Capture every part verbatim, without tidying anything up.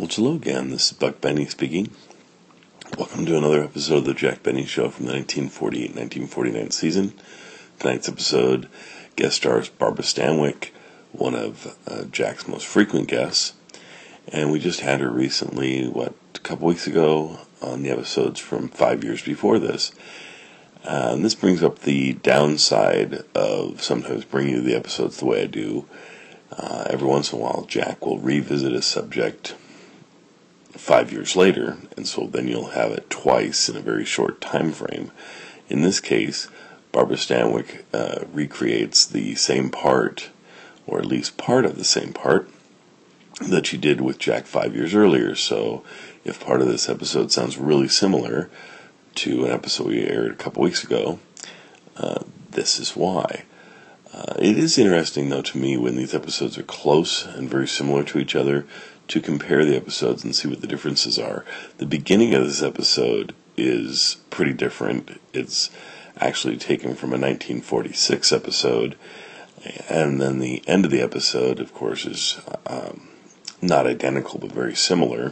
Well, hello again. This is Buck Benny speaking. Welcome to another episode of the Jack Benny Show from the nineteen forty-eight nineteen forty-nine season. Tonight's episode guest stars Barbara Stanwyck, one of uh, Jack's most frequent guests. And we just had her recently, what, a couple weeks ago on the episodes from five years before this. Uh, and this brings up the downside of sometimes bringing you the episodes the way I do. Uh, every once in a while, Jack will revisit a subject five years later, and so then you'll have it twice in a very short time frame. In this case, Barbara Stanwyck uh, recreates the same part, or at least part of the same part, that she did with Jack five years earlier. So if part of this episode sounds really similar to an episode we aired a couple weeks ago, uh, this is why. Uh, it is interesting, though, to me, when these episodes are close and very similar to each other, to compare the episodes and see what the differences are. The beginning of this episode is pretty different. It's actually taken from a nineteen forty-six episode, and then the end of the episode, of course, is um, not identical, but very similar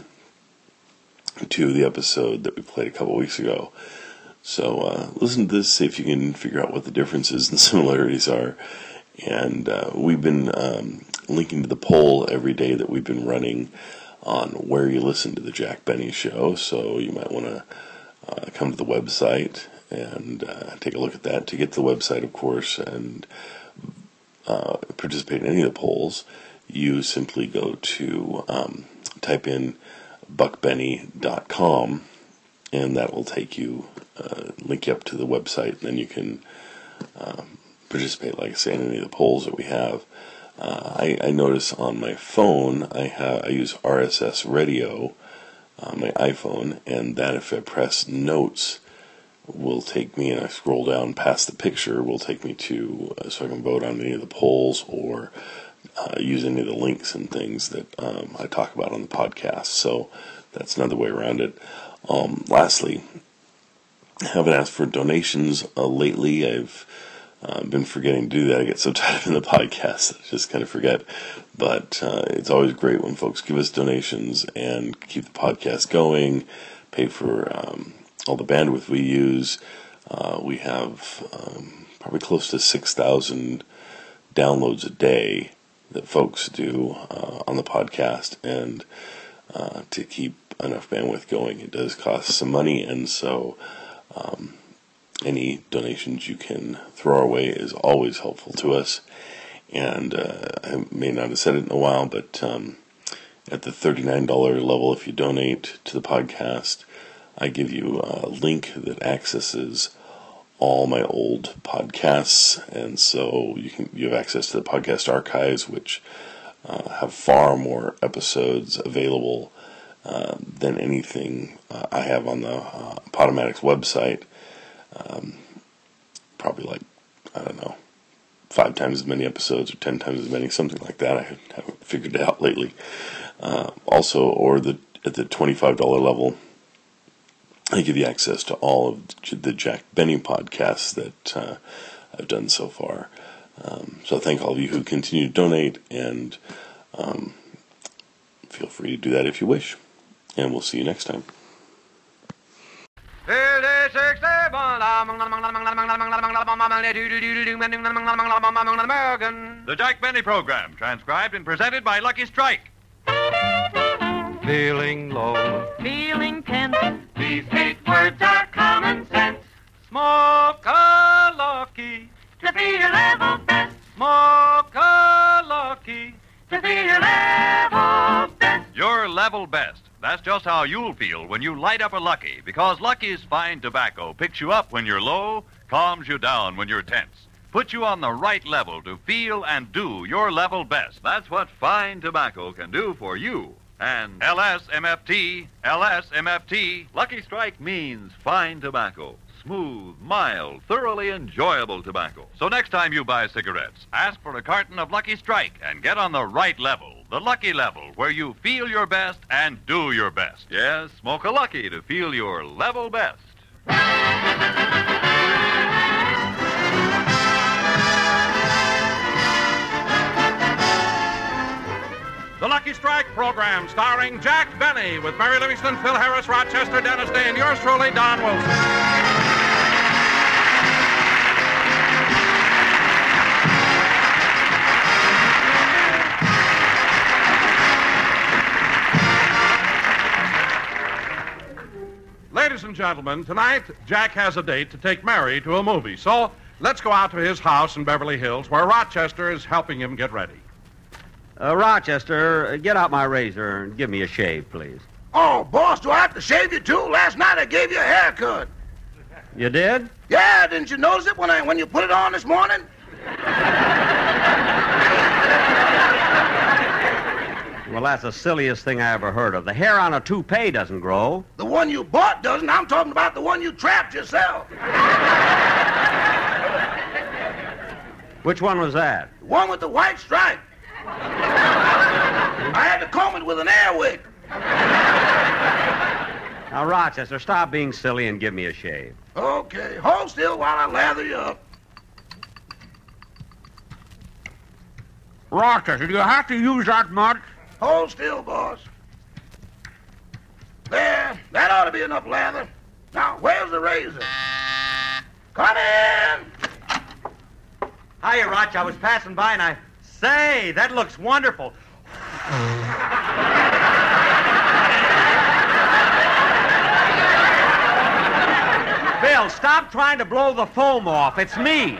to the episode that we played a couple weeks ago. So uh, listen to this, see if you can figure out what the differences and similarities are. And uh, we've been um, linking to the poll every day that we've been running on where you listen to the Jack Benny Show. So you might want to uh, come to the website and uh, take a look at that. To get to the website, of course, and uh, participate in any of the polls, you simply go to um, type in buck benny dot com, and that will take you, uh, link you up to the website, and then you can um, participate, like I say, in any of the polls that we have. Uh, I, I notice on my phone, I have I use R S S Radio on my iPhone, and that if I press notes, will take me, and I scroll down past the picture, will take me to, uh, so I can vote on any of the polls or uh, use any of the links and things that um, I talk about on the podcast. So that's another way around it. Um, lastly, I haven't asked for donations uh, lately. I've uh, been forgetting to do that. I get so tied up in the podcast that I just kind of forget. But uh, it's always great when folks give us donations and keep the podcast going, pay for um, all the bandwidth we use. Uh, we have um, probably close to six thousand downloads a day that folks do uh, on the podcast. And uh, to keep enough bandwidth going, it does cost some money, and so um, any donations you can throw our way is always helpful to us. And uh, I may not have said it in a while, but um, at the thirty-nine dollars level, if you donate to the podcast, I give you a link that accesses all my old podcasts, and so you can you have access to the podcast archives, which uh, have far more episodes available Uh, than anything uh, I have on the uh, Podomatics website. Um, probably like, I don't know, five times as many episodes or ten times as many, something like that. I haven't figured it out lately. Uh, also, or the at the twenty-five dollars level, I give you access to all of the Jack Benny podcasts that uh, I've done so far. Um, so I thank all of you who continue to donate, and um, feel free to do that if you wish. And we'll see you next time. The Jack Benny Program, transcribed and presented by Lucky Strike. Feeling low, Feeling tense, these eight words are common sense. smoke a Lucky To be your level best, smoke a Lucky to be your level best. Your level best. That's just how you'll feel when you light up a Lucky, because Lucky's fine tobacco picks you up when you're low, calms you down when you're tense, puts you on the right level to feel and do your level best. That's what fine tobacco can do for you. And L S M F T, L S M F T, Lucky Strike means fine tobacco. Smooth, mild, thoroughly enjoyable tobacco. So next time you buy cigarettes, ask for a carton of Lucky Strike and get on the right level, the Lucky level, where you feel your best and do your best. Yes, smoke a Lucky to feel your level best. The Lucky Strike program starring Jack Benny with Mary Livingston, Phil Harris, Rochester, Dennis Day, and yours truly, Don Wilson. Ladies and gentlemen, tonight, Jack has a date to take Mary to a movie. So, let's go out to his house in Beverly Hills, where Rochester is helping him get ready. Uh, Rochester, get out my razor and give me a shave, please. Oh, boss, do I have to shave you, too? Last night I gave you a haircut. You did? Yeah, didn't you notice it when, I, when you put it on this morning? Well, that's the silliest thing I ever heard of. The hair on a toupee doesn't grow. The one you bought doesn't. I'm talking about the one you trapped yourself. Which one was that? The one with the white stripe. I had to comb it with an air wick. Now, Rochester, stop being silly and give me a shave. Okay, hold still while I lather you up. Rochester, do you have to use that much? Hold still, boss. There, that ought to be enough lather. Now, where's the razor? Come in! Hiya, Roch. I was passing by and I... Say, that looks wonderful. Bill, stop trying to blow the foam off. It's me.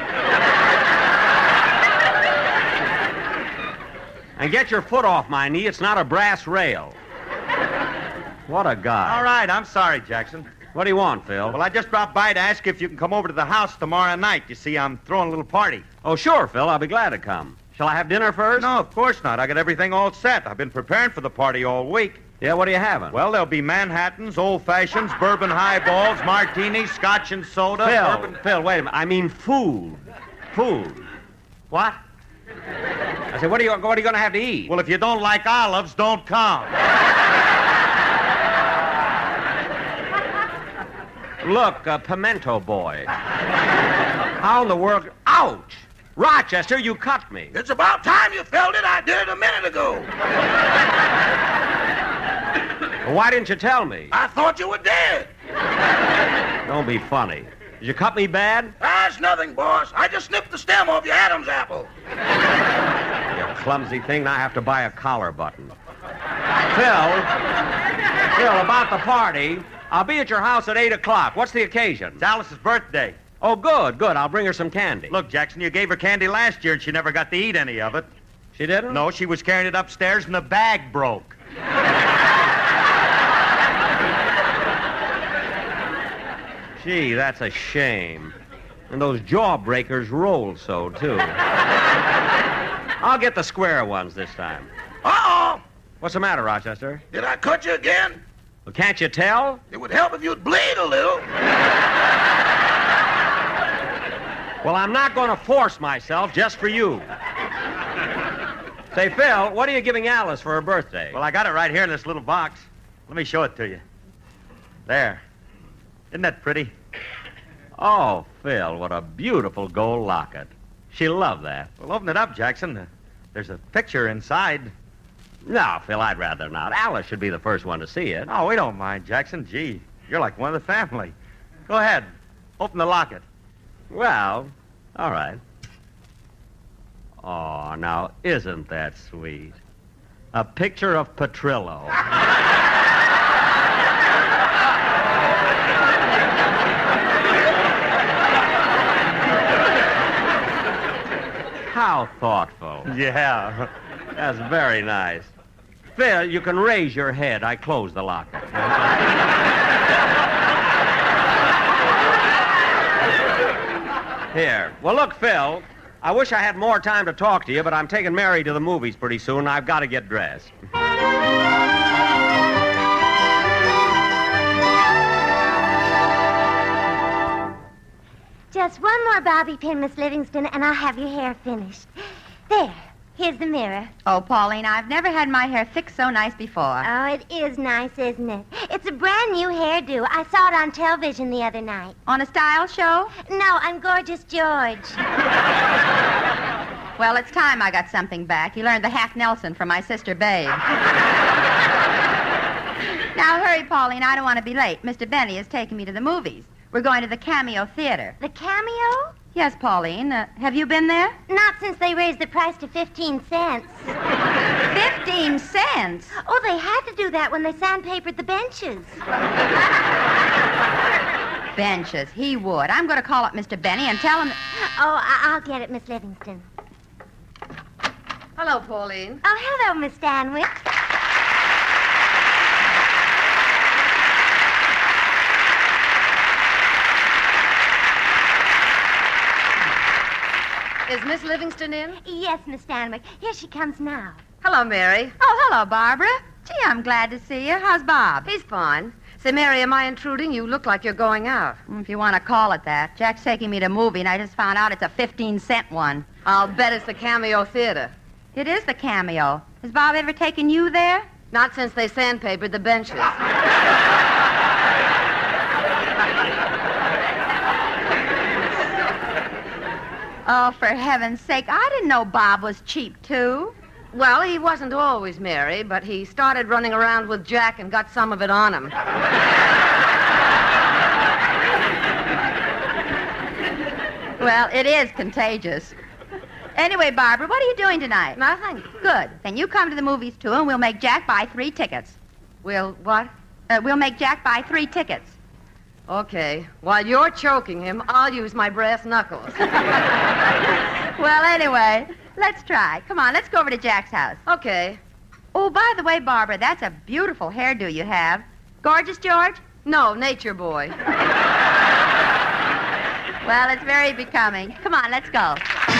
And get your foot off my knee. It's not a brass rail. What a guy. All right, I'm sorry, Jackson. What do you want, Phil? Well, I just dropped by to ask if you can come over to the house tomorrow night. You see, I'm throwing a little party. Oh, sure, Phil. I'll be glad to come. Shall I have dinner first? No, of course not. I got everything all set. I've been preparing for the party all week. Yeah, what are you having? Well, there'll be Manhattans, old fashions, bourbon highballs, martinis, scotch and soda. Phil, bourbon... Phil, wait a minute. I mean food. Food. What? I said, what are you, what are you going to have to eat? Well, if you don't like olives, don't come. Look, uh, Pimento Boy. How in the world... Ouch! Rochester, you cut me. It's about time you felt it. I did it a minute ago. Well, why didn't you tell me? I thought you were dead. Don't be funny. Did you cut me bad? That's nothing, boss. I just snipped the stem off your Adam's apple. You clumsy thing. Now I have to buy a collar button. Phil, Phil, about the party. I'll be at your house at eight o'clock. What's the occasion? It's Alice's birthday. Oh, good, good. I'll bring her some candy. Look, Jackson, you gave her candy last year and she never got to eat any of it. She didn't? No, she was carrying it upstairs and the bag broke. Gee, that's a shame. And those jawbreakers roll so, too. I'll get the square ones this time. Uh-oh. What's the matter, Rochester? Did I cut you again? Well, can't you tell? It would help if you'd bleed a little. Well, I'm not going to force myself just for you. Say, Phil, what are you giving Alice for her birthday? Well, I got it right here in this little box. Let me show it to you. There. Isn't that pretty? Oh, Phil, what a beautiful gold locket. She'll love that. Well, open it up, Jackson. Uh, there's a picture inside. No, Phil, I'd rather not. Alice should be the first one to see it. Oh, we don't mind, Jackson. Gee, you're like one of the family. Go ahead. Open the locket. Well, all right. Oh, now, isn't that sweet? A picture of Petrillo. How thoughtful. Yeah. That's very nice. Phil, you can raise your head. I closed the locket. Here. Well, look, Phil, I wish I had more time to talk to you, but I'm taking Mary to the movies pretty soon, and I've got to get dressed. Just one more bobby pin, Miss Livingston, and I'll have your hair finished. There. Here's the mirror. Oh, Pauline, I've never had my hair fixed so nice before. Oh, it is nice, isn't it? It's a brand new hairdo. I saw it on television the other night. On a style show? No, I'm Gorgeous George. Well, it's time I got something back. He learned the half Nelson from my sister Babe. Now, hurry, Pauline. I don't want to be late. Mister Benny is taking me to the movies. We're going to the Cameo Theater. The Cameo? Yes, Pauline. Uh, have you been there? Not since they raised the price to fifteen cents. Fifteen cents? Oh, they had to do that when they sandpapered the benches. Benches. He would. I'm going to call up Mister Benny and tell him... Oh, I- I'll get it, Miss Livingston. Hello, Pauline. Oh, hello, Miss Stanwyck. Is Miss Livingston in? Yes, Miss Stanwyck. Here she comes now. Hello, Mary. Oh, hello, Barbara. Gee, I'm glad to see you. How's Bob? He's fine. Say, Mary, am I intruding? You look like you're going out. If you want to call it that. Jack's taking me to a movie, and I just found out it's a fifteen-cent one. I'll bet it's the Cameo Theater. It is the Cameo. Has Bob ever taken you there? Not since they sandpapered the benches. Oh, for heaven's sake, I didn't know Bob was cheap, too. Well, he wasn't always, Mary, but he started running around with Jack and got some of it on him. Well, it is contagious. Anyway, Barbara, what are you doing tonight? Nothing. Good. Then you come to the movies, too, and we'll make Jack buy three tickets. We'll what? Uh, we'll make Jack buy three tickets. Okay. While you're choking him, I'll use my brass knuckles. Well, anyway, let's try. Come on, let's go over to Jack's house. Okay. Oh, by the way, Barbara, that's a beautiful hairdo you have. Gorgeous, George? No, nature boy. Well, it's very becoming. Come on, let's go.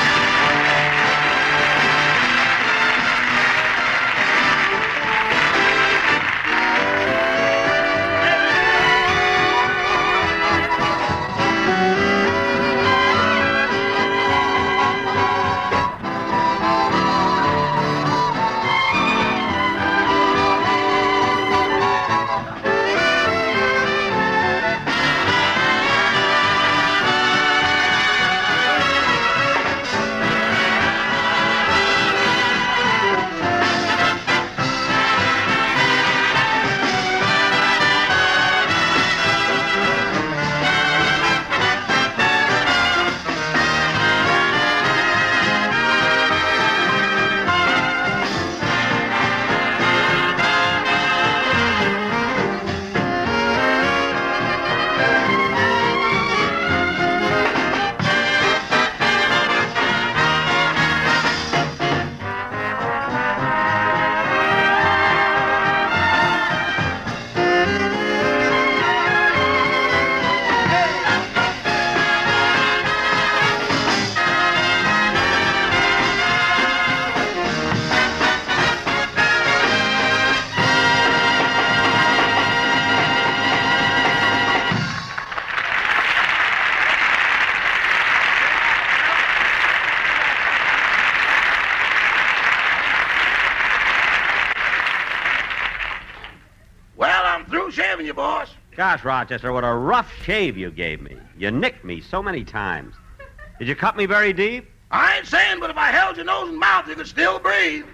Shaving you, boss. Gosh, Rochester, what a rough shave you gave me. You nicked me so many times. Did you cut me very deep? I ain't saying, but if I held your nose and mouth, you could still breathe.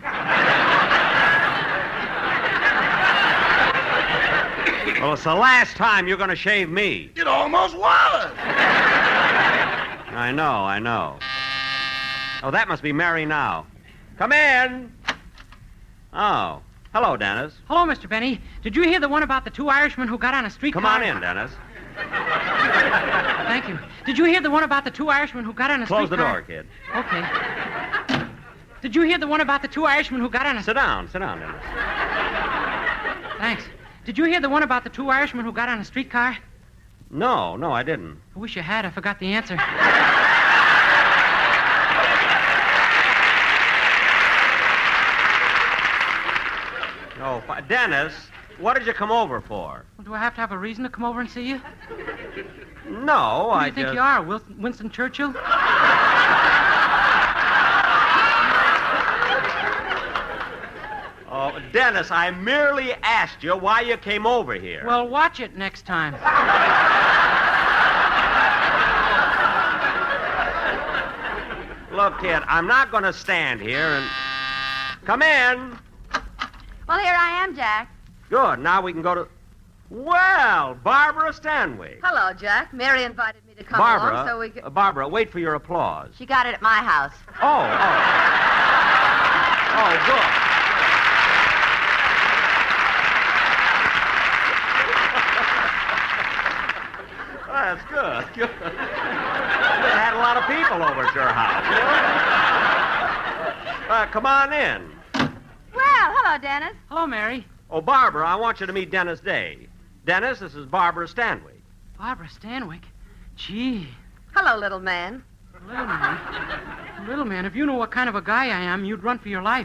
Well, it's the last time you're going to shave me. It almost was. I know, I know. Oh, that must be Mary now. Come in. Oh. Hello, Dennis. Hello, Mister Benny. Did you hear the one about the two Irishmen who got on a streetcar? Come on in, Dennis. Thank you. Did you hear the one about the two Irishmen who got on a Close streetcar? the door, kid. Okay. Did you hear the one about the two Irishmen who got on a... Sit down, sit down, Dennis. Thanks. Did you hear the one about the two Irishmen who got on a streetcar? No, no, I didn't. I wish you had. I forgot the answer. Oh, fi- Dennis, what did you come over for? Well, do I have to have a reason to come over and see you? No, Who I do you think just... you are, Wil- Winston Churchill? Oh, Dennis, I merely asked you why you came over here. Well, watch it next time. look, kid, I'm not going to stand here and... Come in. Well, here I am, Jack. Good. Now we can go to... Well, Barbara Stanwyck. Hello, Jack. Mary invited me to come Barbara, along so we could... uh, Barbara, wait for your applause. She got it at my house. Oh, oh. Oh, good. That's good. Good. You had a lot of people over at your house. Uh, come on in. Well, hello, Dennis. Hello, Mary. Oh, Barbara, I want you to meet Dennis Day. Dennis, this is Barbara Stanwyck. Barbara Stanwyck. Gee, Hello, little man. little man. Little man, if you knew what kind of a guy I am, you'd run for your life.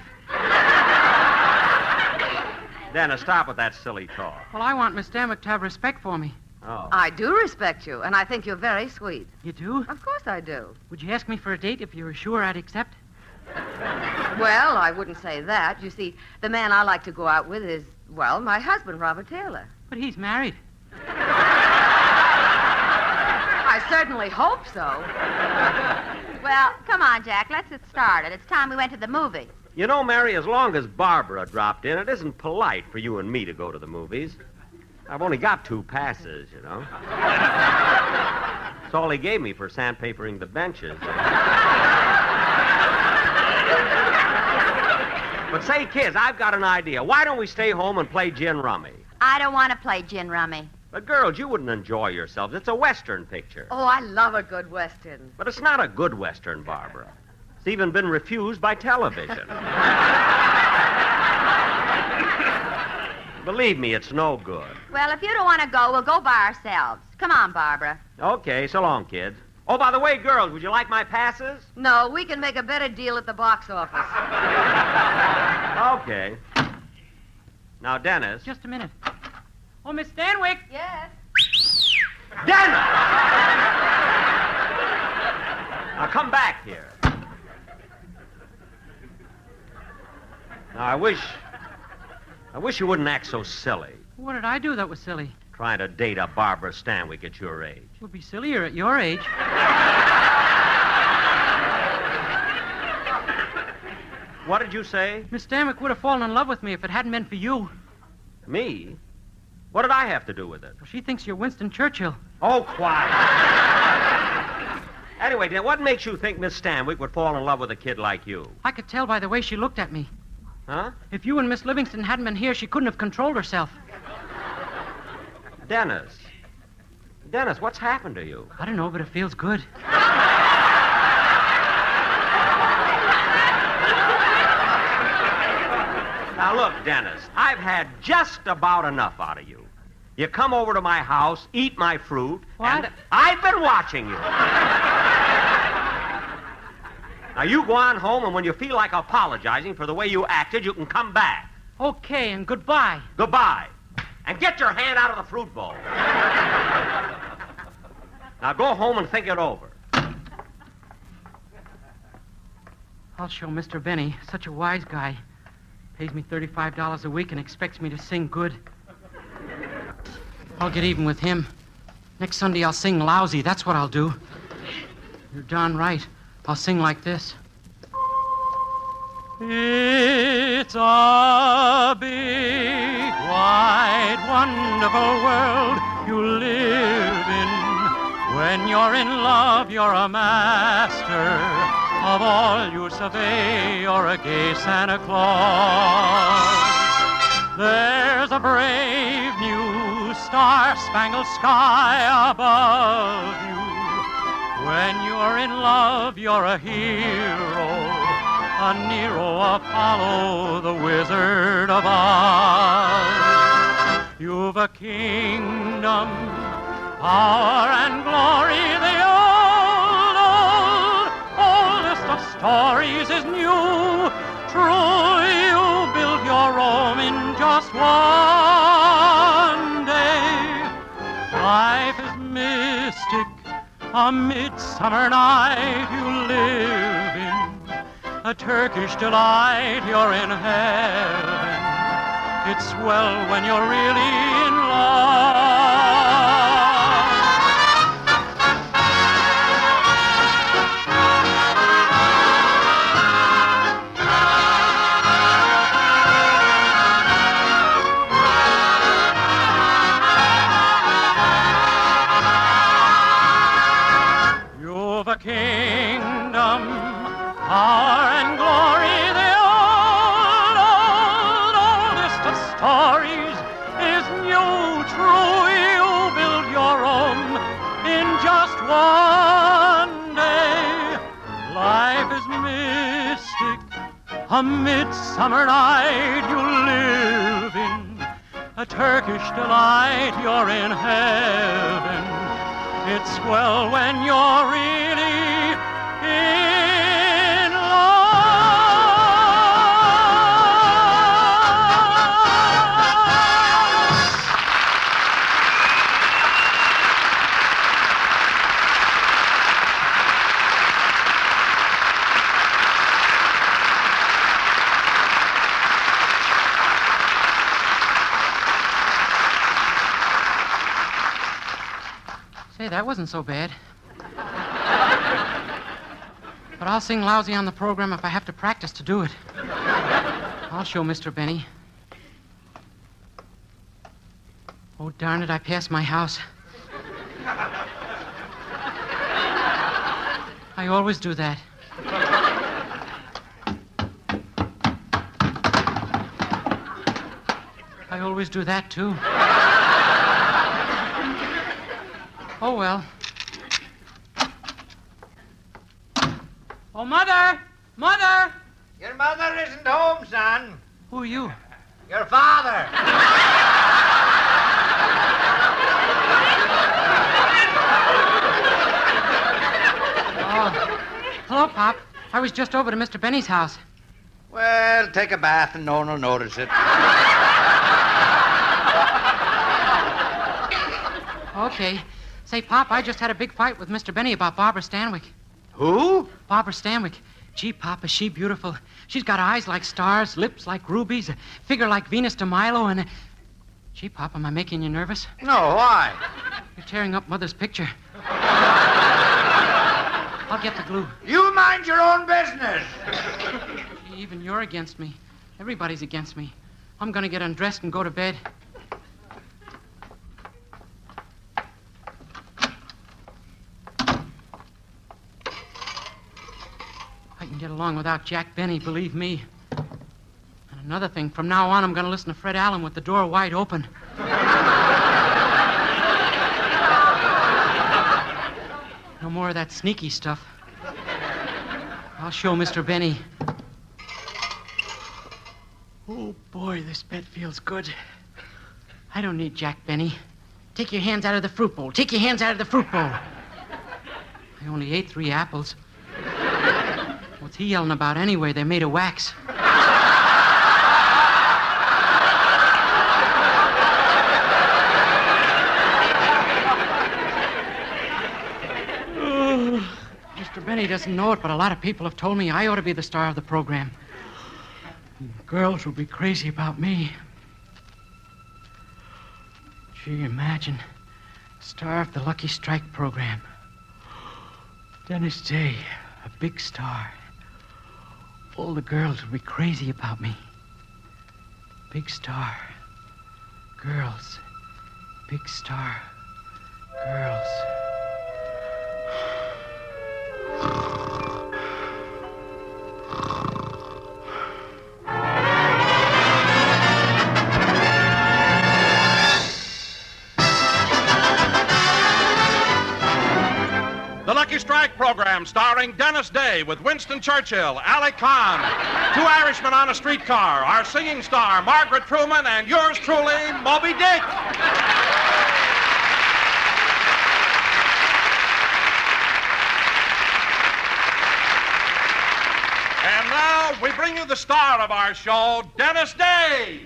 Dennis, stop with that silly talk. Well, I want Miss Stanwyck to have respect for me. Oh. I do respect you, and I think you're very sweet. You do? Of course I do. Would you ask me for a date if you were sure I'd accept? Well, I wouldn't say that. You see, the man I like to go out with is, well, my husband, Robert Taylor. But he's married. I certainly hope so. Well, come on, Jack. Let's get started. It's time we went to the movies. You know, Mary, as long as Barbara dropped in, it isn't polite for you and me to go to the movies. I've only got two passes, you know. That's all he gave me for sandpapering the benches. But say, kids, I've got an idea. Why don't we stay home and play gin rummy? I don't want to play gin rummy. But, girls, you wouldn't enjoy yourselves. It's a Western picture. Oh, I love a good Western. But it's not a good Western, Barbara. It's even been refused by television. Believe me, it's no good. Well, if you don't want to go, we'll go by ourselves. Come on, Barbara. Okay, so long, kids. Oh, by the way, girls, would you like my passes? No, we can make a better deal at the box office. Okay. Now, Dennis. Just a minute. Oh, Miss Stanwyck. Yes? Dennis! Now, come back here. Now, I wish... I wish you wouldn't act so silly, What did I do that was silly? trying to date a Barbara Stanwyck at your age. It would be sillier at your age. What did you say? Miss Stanwyck would have fallen in love with me if it hadn't been for you. Me? What did I have to do with it? Well, she thinks you're Winston Churchill. Oh, quiet. Anyway, then, what makes you think Miss Stanwyck would fall in love with a kid like you? I could tell by the way she looked at me. Huh? If you and Miss Livingston hadn't been here, she couldn't have controlled herself. Dennis. Dennis, what's happened to you? I don't know, but it feels good. Now, look, Dennis, I've had just about enough out of you. You come over to my house, eat my fruit, What? and I've been watching you. Now, you go on home, and when you feel like apologizing for the way you acted, you can come back. Okay, and goodbye. Goodbye. And get your hand out of the fruit bowl. Now, go home and think it over. I'll show Mister Benny, such a wise guy. Pays me thirty-five dollars a week and expects me to sing good. I'll get even with him. Next Sunday, I'll sing lousy. That's what I'll do. You're darn right. I'll sing like this. It's a big, wide, wonderful world you live in. When you're in love, you're a master of all you survey. You're a gay Santa Claus. There's a brave new star-spangled sky above you. When you're in love, you're a hero, a Nero, Apollo, the Wizard of Oz. You've a kingdom, power and glory, the old, old, oldest of stories is new. True, you built your Rome in just one day. Life is mystic, a midsummer night you live in, a Turkish delight, you're in heaven. It's swell when you're really in love. the kingdom, power and glory, the old, old, oldest of stories is new, true. You build your own in just one day. Life is mystic, a midsummer night you live in. A Turkish delight, you're in heaven. It's swell when you're really in love. Say, that wasn't so bad. But I'll sing lousy on the program if I have to practice to do it. I'll show Mister Benny. Oh, darn it, I passed my house. I always do that. I always do that, too. Oh, well. Oh, Mother! Mother! Your mother isn't home, son. Who are you? Your father. Oh. Hello, Pop. I was just over to Mister Benny's house. Well, take a bath and no one will notice it. Okay. Say, Pop, I just had a big fight with Mister Benny about Barbara Stanwyck. Who? Barbara Stanwyck. Gee, Pop, is she beautiful. She's got eyes like stars, lips like rubies, a figure like Venus de Milo, and a... Gee, Pop, am I making you nervous? No, why? You're tearing up Mother's picture. I'll get the glue. You mind your own business. Gee, even you're against me. Everybody's against me. I'm gonna get undressed and go to bed. I can get along without Jack Benny, believe me. And another thing, from now on, I'm going to listen to Fred Allen with the door wide open. No more of that sneaky stuff. I'll show Mister Benny. Oh, boy, this bed feels good. I don't need Jack Benny. Take your hands out of the fruit bowl. Take your hands out of the fruit bowl. I only ate three apples. What's he yelling about anyway? They're made of wax. Oh, Mister Benny doesn't know it, but a lot of people have told me I ought to be the star of the program. Girls will be crazy about me. Gee, imagine. Star of the Lucky Strike program. Dennis Day, a big star. All the girls will be crazy about me. Big star. Girls. Big star. Girls. The Lucky Strike program starring Dennis Day with Winston Churchill, Ali Khan, two Irishmen on a streetcar, our singing star, Margaret Truman, and yours truly, Moby Dick. And now we bring you the star of our show, Dennis Day.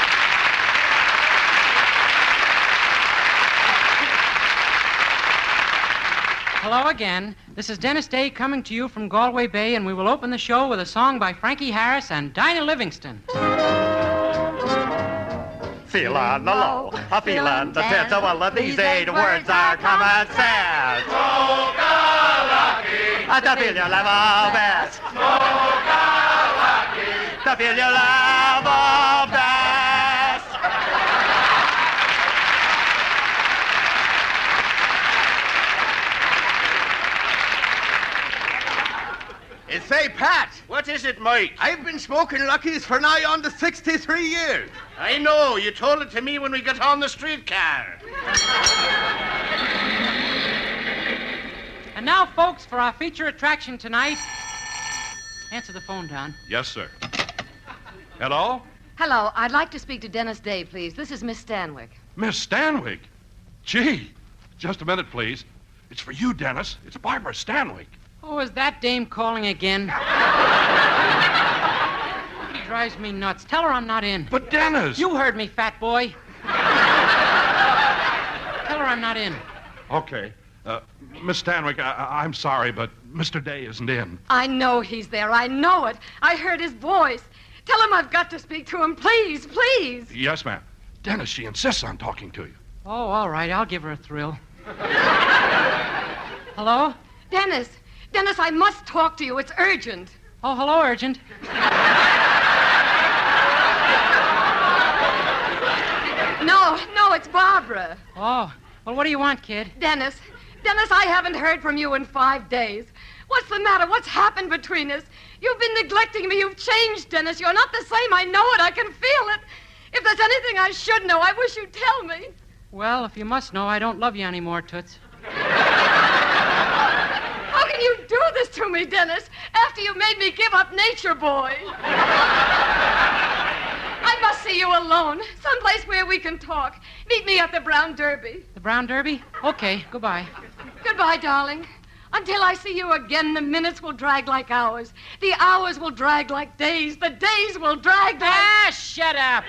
Hello again. This is Dennis Day coming to you from Galway Bay, and we will open the show with a song by Frankie Harris and Dinah Livingston. Feel on the low, I feel on the tits. Well, of these eight words are common sense. Smoke a lucky. To feel your level best. Smoke a lucky. To feel your level best. What is it, Mike? I've been smoking Lucky's for nigh on to sixty-three years. I know. You told it to me when we got on the streetcar. And now, folks, for our feature attraction tonight. Answer the phone, Don. Yes, sir. Hello? Hello, I'd like to speak to Dennis Day, please. This is Miss Stanwyck. Miss Stanwyck? Gee, just a minute, please. It's for you, Dennis. It's Barbara Stanwyck. Oh, is that dame calling again? She drives me nuts. Tell her I'm not in. But, Dennis! You heard me, fat boy. Tell her I'm not in. Okay. Uh, Miss Stanwyck, I- I- I'm sorry, but Mister Day isn't in. I know he's there. I know it. I heard his voice. Tell him I've got to speak to him. Please, please. Yes, ma'am. Dennis, she insists on talking to you. Oh, all right. I'll give her a thrill. Hello? Dennis. Dennis, I must talk to you. It's urgent. Oh, hello, urgent. No, no, it's Barbara. Oh, well, what do you want, kid? Dennis. Dennis, I haven't heard from you in five days. What's the matter? What's happened between us? You've been neglecting me. You've changed, Dennis. You're not the same. I know it. I can feel it. If there's anything I should know, I wish you'd tell me. Well, if you must know, I don't love you anymore, Toots. How can you do this to me, Dennis, after you made me give up Nature Boy? I must see you alone, someplace where we can talk. Meet me at the Brown Derby. The Brown Derby? Okay, goodbye. Goodbye, darling. Until I see you again, the minutes will drag like hours. The hours will drag like days. The days will drag like... Ah, shut up.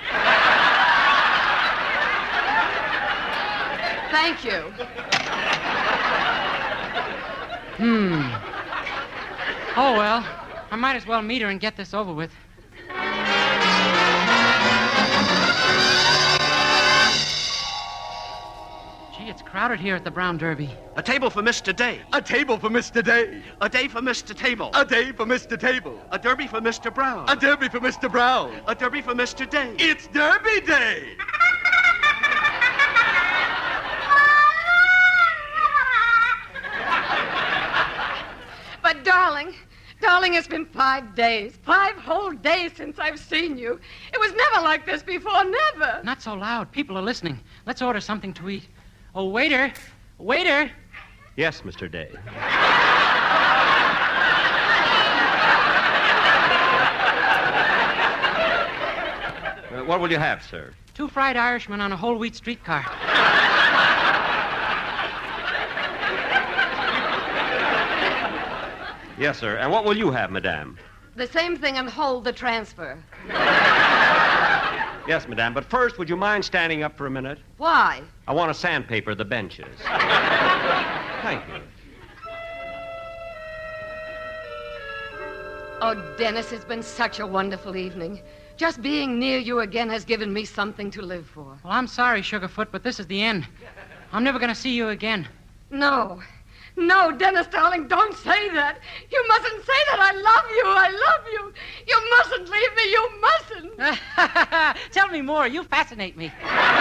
Thank you. Hmm. Oh, well, I might as well meet her and get this over with. Gee, it's crowded here at the Brown Derby. A table for Mister Day. A table for Mister Day. A day for Mister Table. A day for Mister Table. A derby for Mister Brown. A derby for Mister Brown. A derby for Mister Day. It's Derby Day. But, darling, darling, it's been five days, five whole days since I've seen you. It was never like this before, never. Not so loud. People are listening. Let's order something to eat. Oh, waiter. Waiter. Yes, Mister Day. Uh, what will you have, sir? Two fried Irishmen on a whole wheat streetcar. Yes, sir. And what will you have, madame? The same thing and hold the transfer. Yes, madame. But first, would you mind standing up for a minute? Why? I want to sandpaper the benches. Thank you. Oh, Dennis, it's been such a wonderful evening. Just being near you again has given me something to live for. Well, I'm sorry, Sugarfoot, but this is the end. I'm never going to see you again. No. No, Dennis, darling, don't say that. You mustn't say that. I love you. I love you. You mustn't leave me. You mustn't. Tell me more. You fascinate me.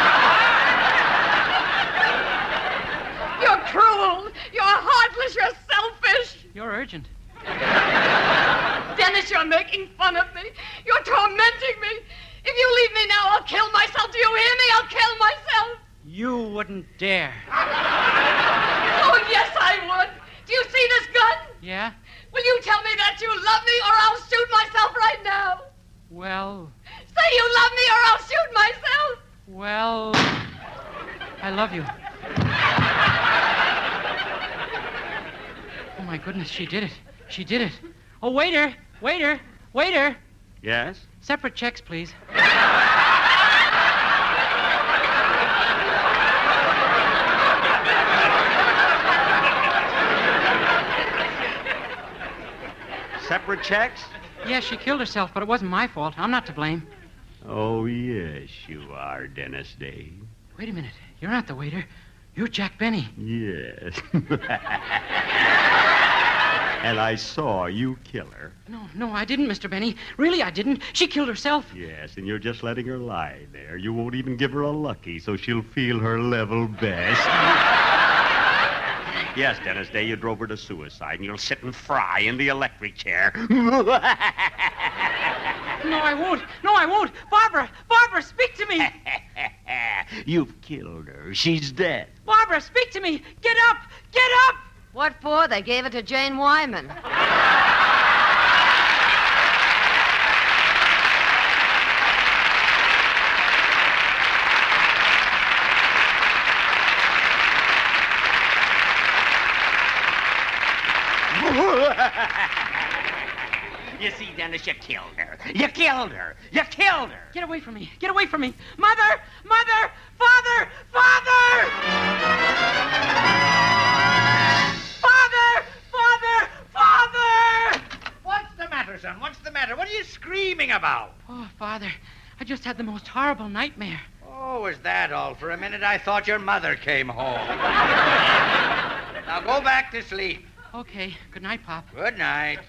You're cruel. You're heartless. You're selfish. You're urgent. Dennis, you're making fun of me. You're tormenting me. If you leave me now, I'll kill myself. Do you hear me? I'll kill myself. You wouldn't dare. Oh, yes, I would. Do you see this gun? Yeah? Will you tell me that you love me, or I'll shoot myself right now? Well... Say you love me, or I'll shoot myself. Well... I love you. Oh, my goodness, she did it. She did it. Oh, waiter! Waiter! Waiter! Yes? Separate checks, please. Separate checks? Yes, she killed herself, but it wasn't my fault. I'm not to blame. Oh, yes, you are, Dennis Day. Wait a minute. You're not the waiter. You're Jack Benny. Yes. And I saw you kill her. No, no, I didn't, Mister Benny. Really, I didn't. She killed herself. Yes, and you're just letting her lie there. You won't even give her a lucky, so she'll feel her level best. Yes, Dennis Day, you drove her to suicide, and you'll sit and fry in the electric chair. No, I won't. No, I won't. Barbara, Barbara, speak to me. You've killed her. She's dead. Barbara, speak to me. Get up. Get up. What for? They gave it to Jane Wyman. You see, Dennis, you killed her. You killed her. You killed her. Get away from me. Get away from me. Mother! Mother! Father! Father! Father! Father! Father! What's the matter, son? What's the matter? What are you screaming about? Oh, Father, I just had the most horrible nightmare. Oh, was that all? For a minute, I thought your mother came home. Now go back to sleep. Okay. Good night, Pop. Good night.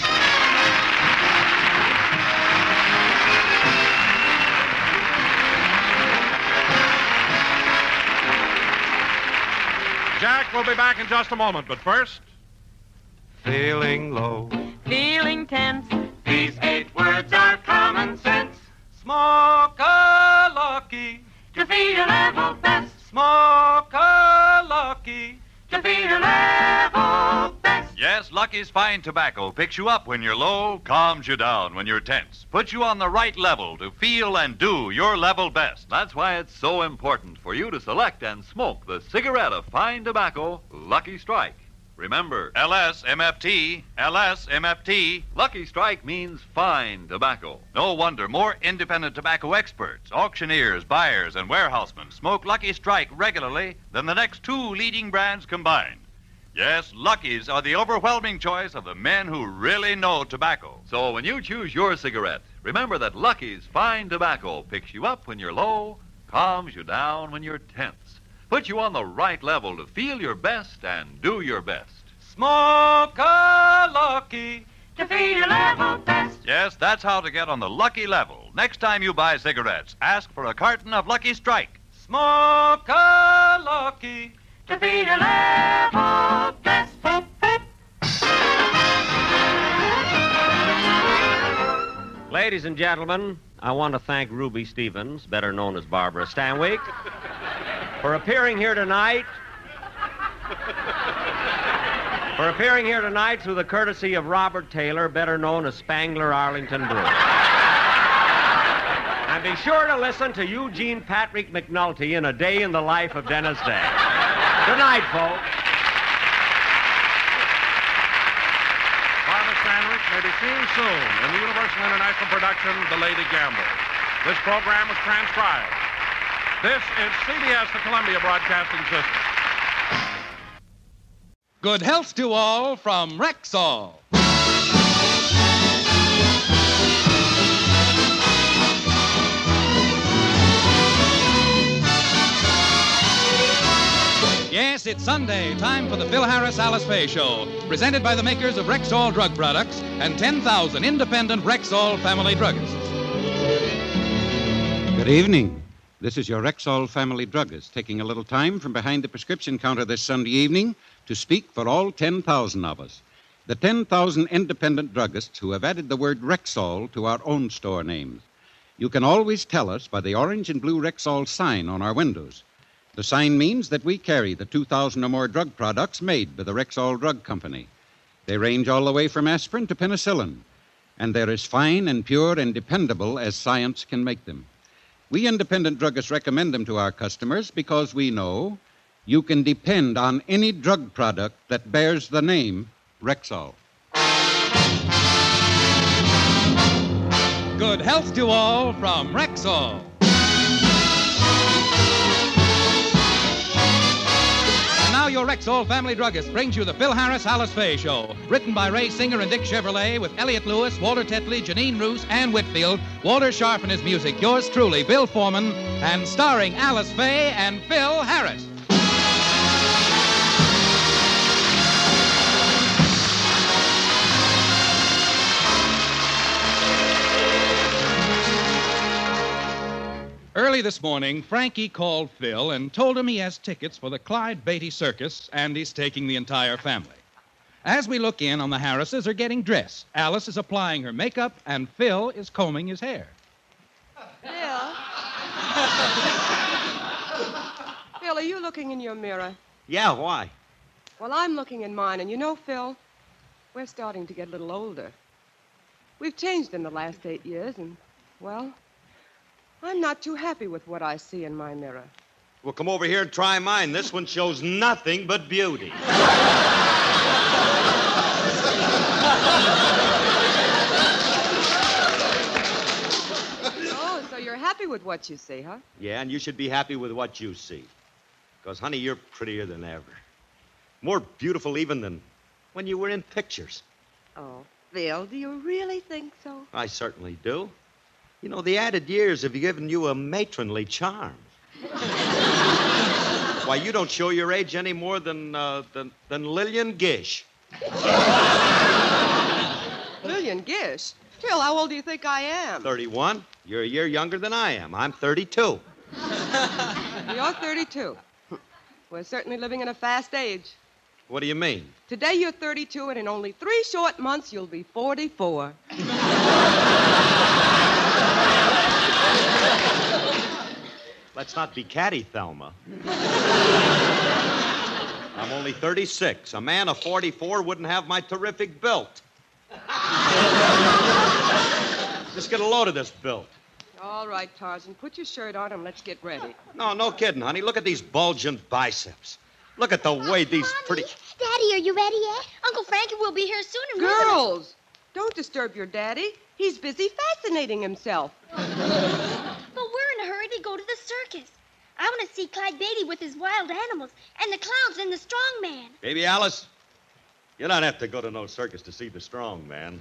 Jack will be back in just a moment, but first... Feeling low. Feeling tense. These eight words are common sense. Smoke a lucky. To feel level best. Smoke a lucky. To feel level best. Yes, Lucky's fine tobacco picks you up when you're low, calms you down when you're tense, puts you on the right level to feel and do your level best. That's why it's so important for you to select and smoke the cigarette of fine tobacco, Lucky Strike. Remember, L S M F T, L S M F T. Lucky Strike means fine tobacco. No wonder more independent tobacco experts, auctioneers, buyers, and warehousemen smoke Lucky Strike regularly than the next two leading brands combined. Yes, Lucky's are the overwhelming choice of the men who really know tobacco. So when you choose your cigarette, remember that Lucky's fine tobacco picks you up when you're low, calms you down when you're tense, puts you on the right level to feel your best and do your best. Smoke a lucky. To feel level best. Yes, that's how to get on the Lucky level. Next time you buy cigarettes, ask for a carton of Lucky Strike. Smoke a lucky. To feel level best. Ladies and gentlemen, I want to thank Ruby Stevens, better known as Barbara Stanwyck, for appearing here tonight. For appearing here tonight through the courtesy of Robert Taylor, better known as Spangler Arlington Brewer. And be sure to listen to Eugene Patrick McNulty in A Day in the Life of Dennis Day. Good night, folks. Barbara Stanwyck may be seen soon in the Universal International production, The Lady Gamble. This program was transcribed. This is C B S, the Columbia Broadcasting System. Good health to all from Rexall. Yes, it's Sunday, time for the Phil Harris Alice Faye Show, presented by the makers of Rexall Drug Products and ten thousand independent Rexall family druggists. Good evening. This is your Rexall family druggist taking a little time from behind the prescription counter this Sunday evening to speak for all ten thousand of us. The ten thousand independent druggists who have added the word Rexall to our own store names. You can always tell us by the orange and blue Rexall sign on our windows. The sign means that we carry the two thousand or more drug products made by the Rexall Drug Company. They range all the way from aspirin to penicillin, and they're as fine and pure and dependable as science can make them. We independent druggists recommend them to our customers because we know you can depend on any drug product that bears the name Rexall. Good health to all from Rexall. And now your Rexall family druggist brings you the Phil Harris Alice Faye Show, written by Ray Singer and Dick Chevrolet, with Elliot Lewis, Walter Tetley, Janine Roos, Ann Whitfield, Walter Sharp and his music, yours truly, Bill Foreman, and starring Alice Faye and Phil Harris. Early this morning, Frankie called Phil and told him he has tickets for the Clyde Beatty Circus, and he's taking the entire family. As we look in on the Harrises are getting dressed, Alice is applying her makeup, and Phil is combing his hair. Phil? Phil, are you looking in your mirror? Yeah, why? Well, I'm looking in mine, and you know, Phil, we're starting to get a little older. We've changed in the last eight years, and, well, I'm not too happy with what I see in my mirror. Well, come over here and try mine. This one shows nothing but beauty. Oh, so you're happy with what you see, huh? Yeah, and you should be happy with what you see. Because, honey, you're prettier than ever. More beautiful even than when you were in pictures. Oh, Phil, do you really think so? I certainly do. You know, the added years have given you a matronly charm. Why, you don't show your age any more than, uh, than, than Lillian Gish. Lillian Gish? Phil, how old do you think I am? thirty-one. You're a year younger than I am. I'm thirty-two. You're thirty-two. We're certainly living in a fast age. What do you mean? Today you're thirty-two, and in only three short months you'll be forty-four. Let's not be catty, Thelma. I'm only thirty-six. A man of forty-four wouldn't have my terrific build. Just get a load of this build. All right, Tarzan, put your shirt on and let's get ready. No, no kidding, honey. Look at these bulgent biceps. Look at the way these pretty... Daddy, are you ready yet? Uncle Frankie will be here soon. And Girls, don't disturb your daddy. He's busy fascinating himself. But we're in a hurry to go to the circus. I want to see Clyde Beatty with his wild animals and the clowns and the strong man. Baby Alice, you don't have to go to no circus to see the strong man.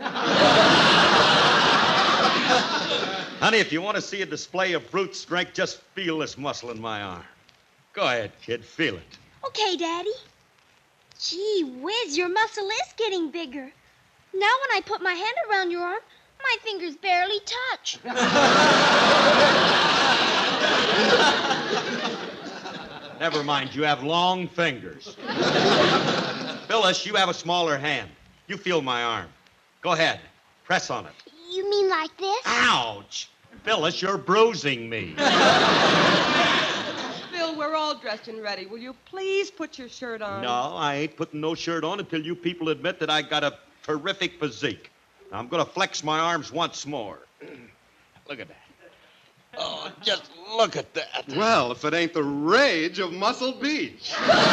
Honey, if you want to see a display of brute strength, just feel this muscle in my arm. Go ahead, kid, feel it. Okay, Daddy. Gee whiz, your muscle is getting bigger. Now when I put my hand around your arm, my fingers barely touch. Never mind, you have long fingers. Phyllis, you have a smaller hand. You feel my arm. Go ahead, press on it. You mean like this? Ouch! Phyllis, you're bruising me. Phil, we're all dressed and ready. Will you please put your shirt on? No, I ain't putting no shirt on until you people admit that I got a terrific physique. Now, I'm going to flex my arms once more. Look at that. Oh, just look at that. Well, if it ain't the rage of Muscle Beach.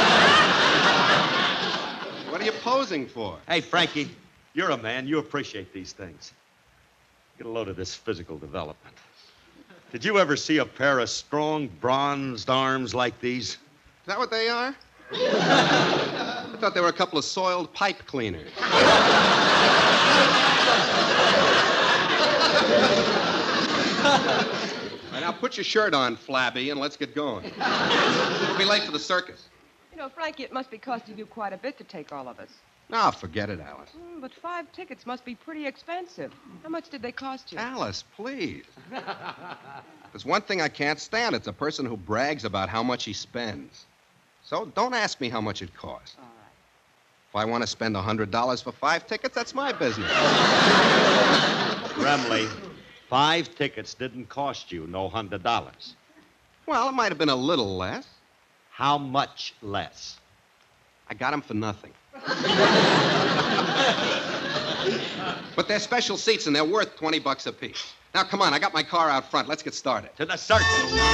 What are you posing for? Hey, Frankie, you're a man. You appreciate these things. Get a load of this physical development. Did you ever see a pair of strong, bronzed arms like these? Is that what they are? I thought they were a couple of soiled pipe cleaners. Right, now put your shirt on, Flabby, and let's get going. We'll be late for the circus. You know, Frankie, it must be costing you quite a bit to take all of us. No, forget it, Alice. Mm, but five tickets must be pretty expensive. How much did they cost you? Alice, please. There's one thing I can't stand. It's a person who brags about how much he spends. So don't ask me how much it costs. All right. If I want to spend one hundred dollars for five tickets, that's my business. Remley, five tickets didn't cost you no one hundred dollars. Well, it might have been a little less. How much less? I got them for nothing. But they're special seats, and they're worth twenty bucks apiece. Now, come on, I got my car out front. Let's get started. To the circus.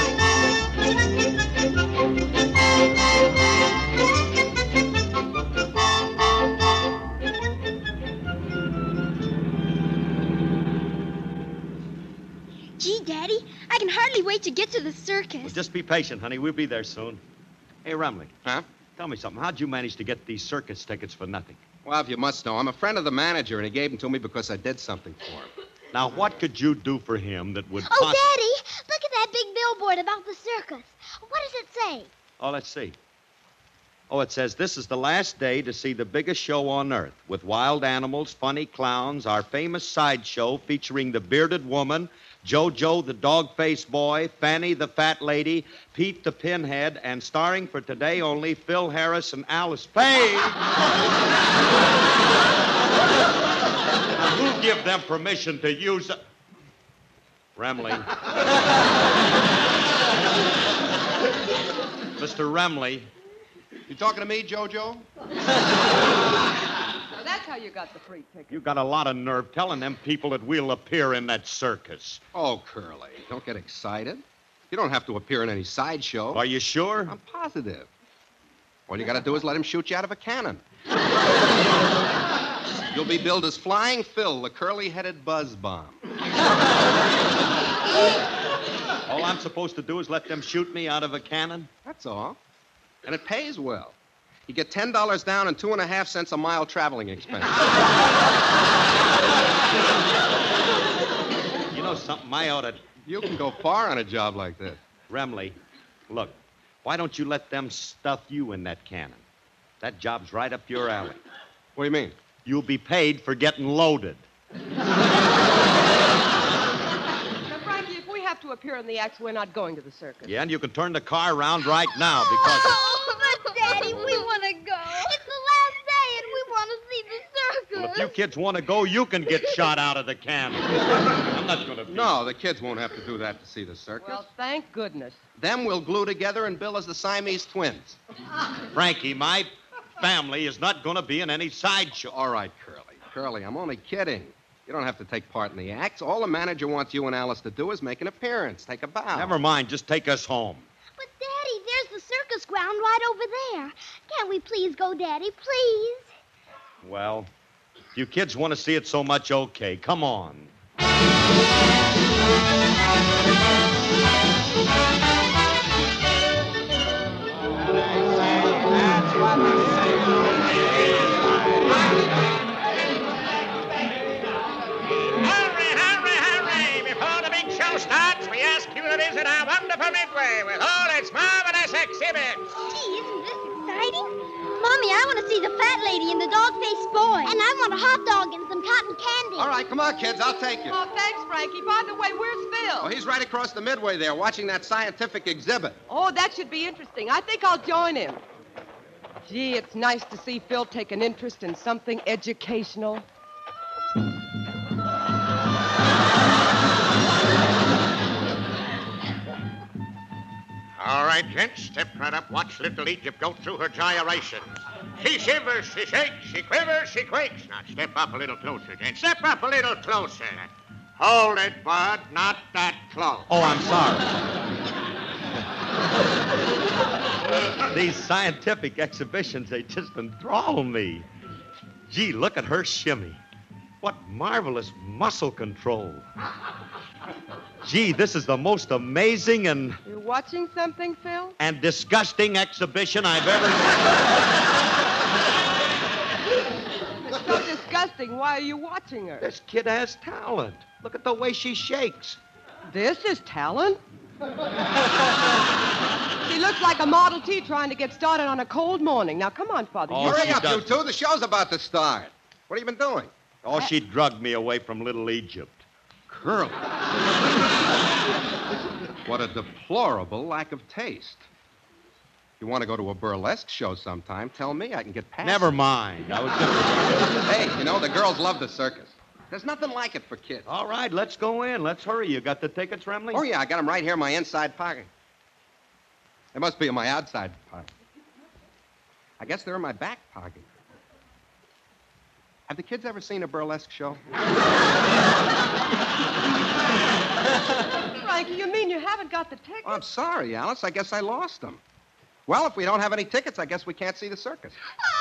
Gee, Daddy, I can hardly wait to get to the circus. Well, just be patient, honey. We'll be there soon. Hey, Remley. Huh? Tell me something. How'd you manage to get these circus tickets for nothing? Well, if you must know, I'm a friend of the manager, and he gave them to me because I did something for him. Now, what could you do for him that would... Oh, cost... Daddy, look at that big billboard about the circus. What does it say? Oh, let's see. Oh, it says, this is the last day to see the biggest show on earth, with wild animals, funny clowns, our famous sideshow featuring the bearded woman, Jojo the dog-faced boy, Fanny the fat lady, Pete the pinhead, and starring for today only, Phil Harris and Alice Faye. Now, who give them permission to use it? Remley. Mister Remley. You talking to me, Jojo? So that's how you got the free ticket. You got a lot of nerve telling them people that we'll appear in that circus. Oh, Curly, don't get excited. You don't have to appear in any sideshow. Are you sure? I'm positive. All you got to do is let him shoot you out of a cannon. You'll be billed as Flying Phil, the curly-headed buzz bomb. All I'm supposed to do is let them shoot me out of a cannon? That's all. And it pays well. You get ten dollars down and two and a half cents a mile traveling expense. You know something, I ought to... You can go far on a job like this. Remley, look, why don't you let them stuff you in that cannon? That job's right up your alley. What do you mean? You'll be paid for getting loaded. Now, Frankie, if we have to appear in the acts, we're not going to the circus. Yeah, and you can turn the car around right now because... Oh, but Daddy, we want to go. It's the last day, and we want to see the circus. Well, if you kids want to go, you can get shot out of the cannon. I'm not going to... Be... No, the kids won't have to do that to see the circus. Well, thank goodness. Them we'll glue together and bill as the Siamese twins. Frankie, my family is not going to be in any sideshow. All right, Curly. Curly, I'm only kidding. You don't have to take part in the acts. All the manager wants you and Alice to do is make an appearance, take a bow. Never mind, just take us home. But, Daddy, there's the circus ground right over there. Can't we please go, Daddy, please? Well, if you kids want to see it so much, okay. Come on. We ask you to visit our wonderful Midway with all its marvelous exhibits. Gee, isn't this exciting? Mommy, I want to see the fat lady and the dog-faced boy. And I want a hot dog and some cotton candy. All right, come on, kids. I'll take you. Oh, thanks, Frankie. By the way, where's Phil? Oh, he's right across the Midway there, watching that scientific exhibit. Oh, that should be interesting. I think I'll join him. Gee, it's nice to see Phil take an interest in something educational. All right, gents, step right up. Watch little Egypt go through her gyrations. She shivers, she shakes, she quivers, she quakes. Now, step up a little closer, gents. Step up a little closer. Hold it, Bud. Not that close. Oh, I'm sorry. These scientific exhibitions, they just enthrall me. Gee, look at her shimmy. What marvelous muscle control. Gee, this is the most amazing and... You're watching something, Phil? ...and disgusting exhibition I've ever seen. It's so disgusting. Why are you watching her? This kid has talent. Look at the way she shakes. This is talent? She looks like a Model T trying to get started on a cold morning. Now, come on, Father. Oh, Hurry she up, does. you two. The show's about to start. What have you been doing? Oh, she drugged me away from Little Egypt. Curly. What a deplorable lack of taste. If you want to go to a burlesque show sometime, tell me. I can get past Never it. mind. I was gonna... Hey, you know, the girls love the circus. There's nothing like it for kids. All right, let's go in. Let's hurry. You got the tickets, Remley? Oh, yeah, I got them right here in my inside pocket. They must be in my outside pocket. I guess they're in my back pocket. Have the kids ever seen a burlesque show? Frankie, you mean you haven't got the tickets? Oh, I'm sorry, Alice. I guess I lost them. Well, if we don't have any tickets, I guess we can't see the circus.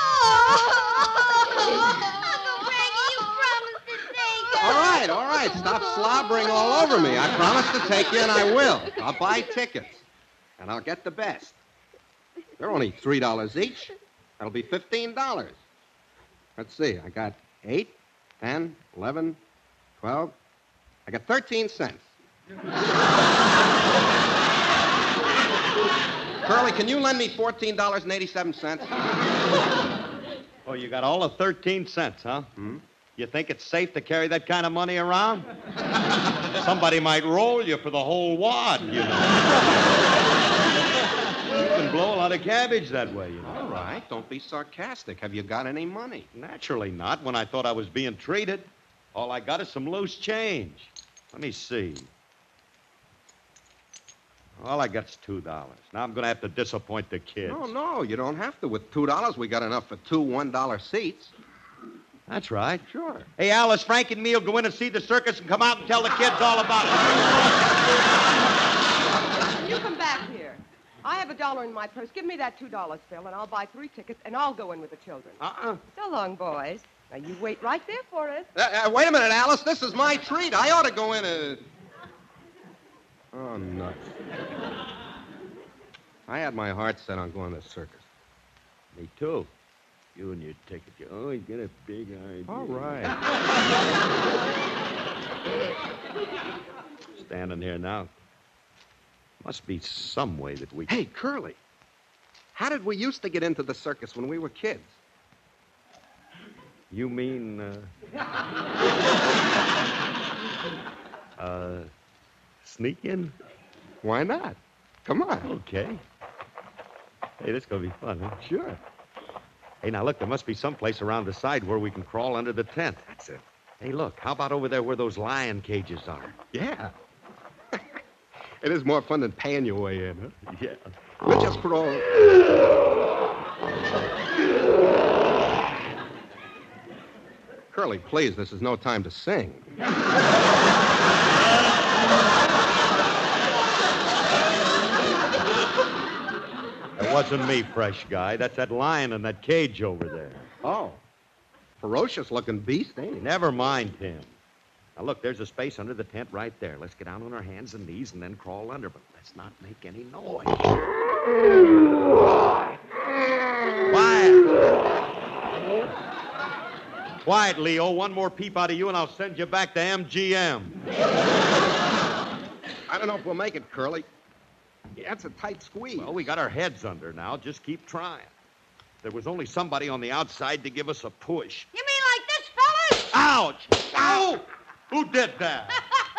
Uncle Frankie, you promised to take us. All right, all right. Stop slobbering all over me. I promise to take you, and I will. I'll buy tickets, and I'll get the best. They're only three dollars each. That'll be fifteen dollars. Let's see. I got eight, ten, eleven, twelve. I got thirteen cents. Curly, can you lend me fourteen dollars and eighty-seven cents? Oh, you got all of thirteen cents, huh? Hmm? You think it's safe to carry that kind of money around? Somebody might roll you for the whole wad, you know. You can blow a lot of cabbage that way, you know. All right, don't be sarcastic. Have you got any money? Naturally not, when I thought I was being treated. All I got is some loose change. Let me see. All I got's two dollars. Now I'm going to have to disappoint the kids. No, no, you don't have to. With two dollars, we got enough for two one-dollar seats. That's right. Sure. Hey, Alice, Frank and me will go in and see the circus and come out and tell the kids all about it. You come back here. I have a dollar in my purse. Give me that two dollars, Phil, and I'll buy three tickets, and I'll go in with the children. Uh-uh. So long, boys. Now, you wait right there for us. Uh, uh, wait a minute, Alice. This is my treat. I ought to go in and... Oh, nuts. I had my heart set on going to the circus. Me too. You and your ticket. You always get a big idea. All right. Standing here now. Must be some way that we... Hey, Curly. How did we used to get into the circus when we were kids? You mean, uh... uh... sneak in? Why not? Come on. Okay. Hey, this is going to be fun, huh? Sure. Hey, now, look, there must be some place around the side where we can crawl under the tent. That's it. Hey, look, how about over there where those lion cages are? Yeah. It is more fun than paying your way in, huh? Yeah. We'll just crawl... Curly, please, this is no time to sing. It wasn't me, fresh guy. That's that lion in that cage over there. Oh. Ferocious-looking beast, ain't he? Never mind him. Now, look, there's a space under the tent right there. Let's get down on our hands and knees and then crawl under, but let's not make any noise. Quiet. Quiet, Leo. One more peep out of you, and I'll send you back to M G M. I don't know if we'll make it, Curly. Yeah, it's a tight squeeze. Well, we got our heads under now. Just keep trying. There was only somebody on the outside to give us a push. You mean like this, fellas? Ouch! Ow! Who did that?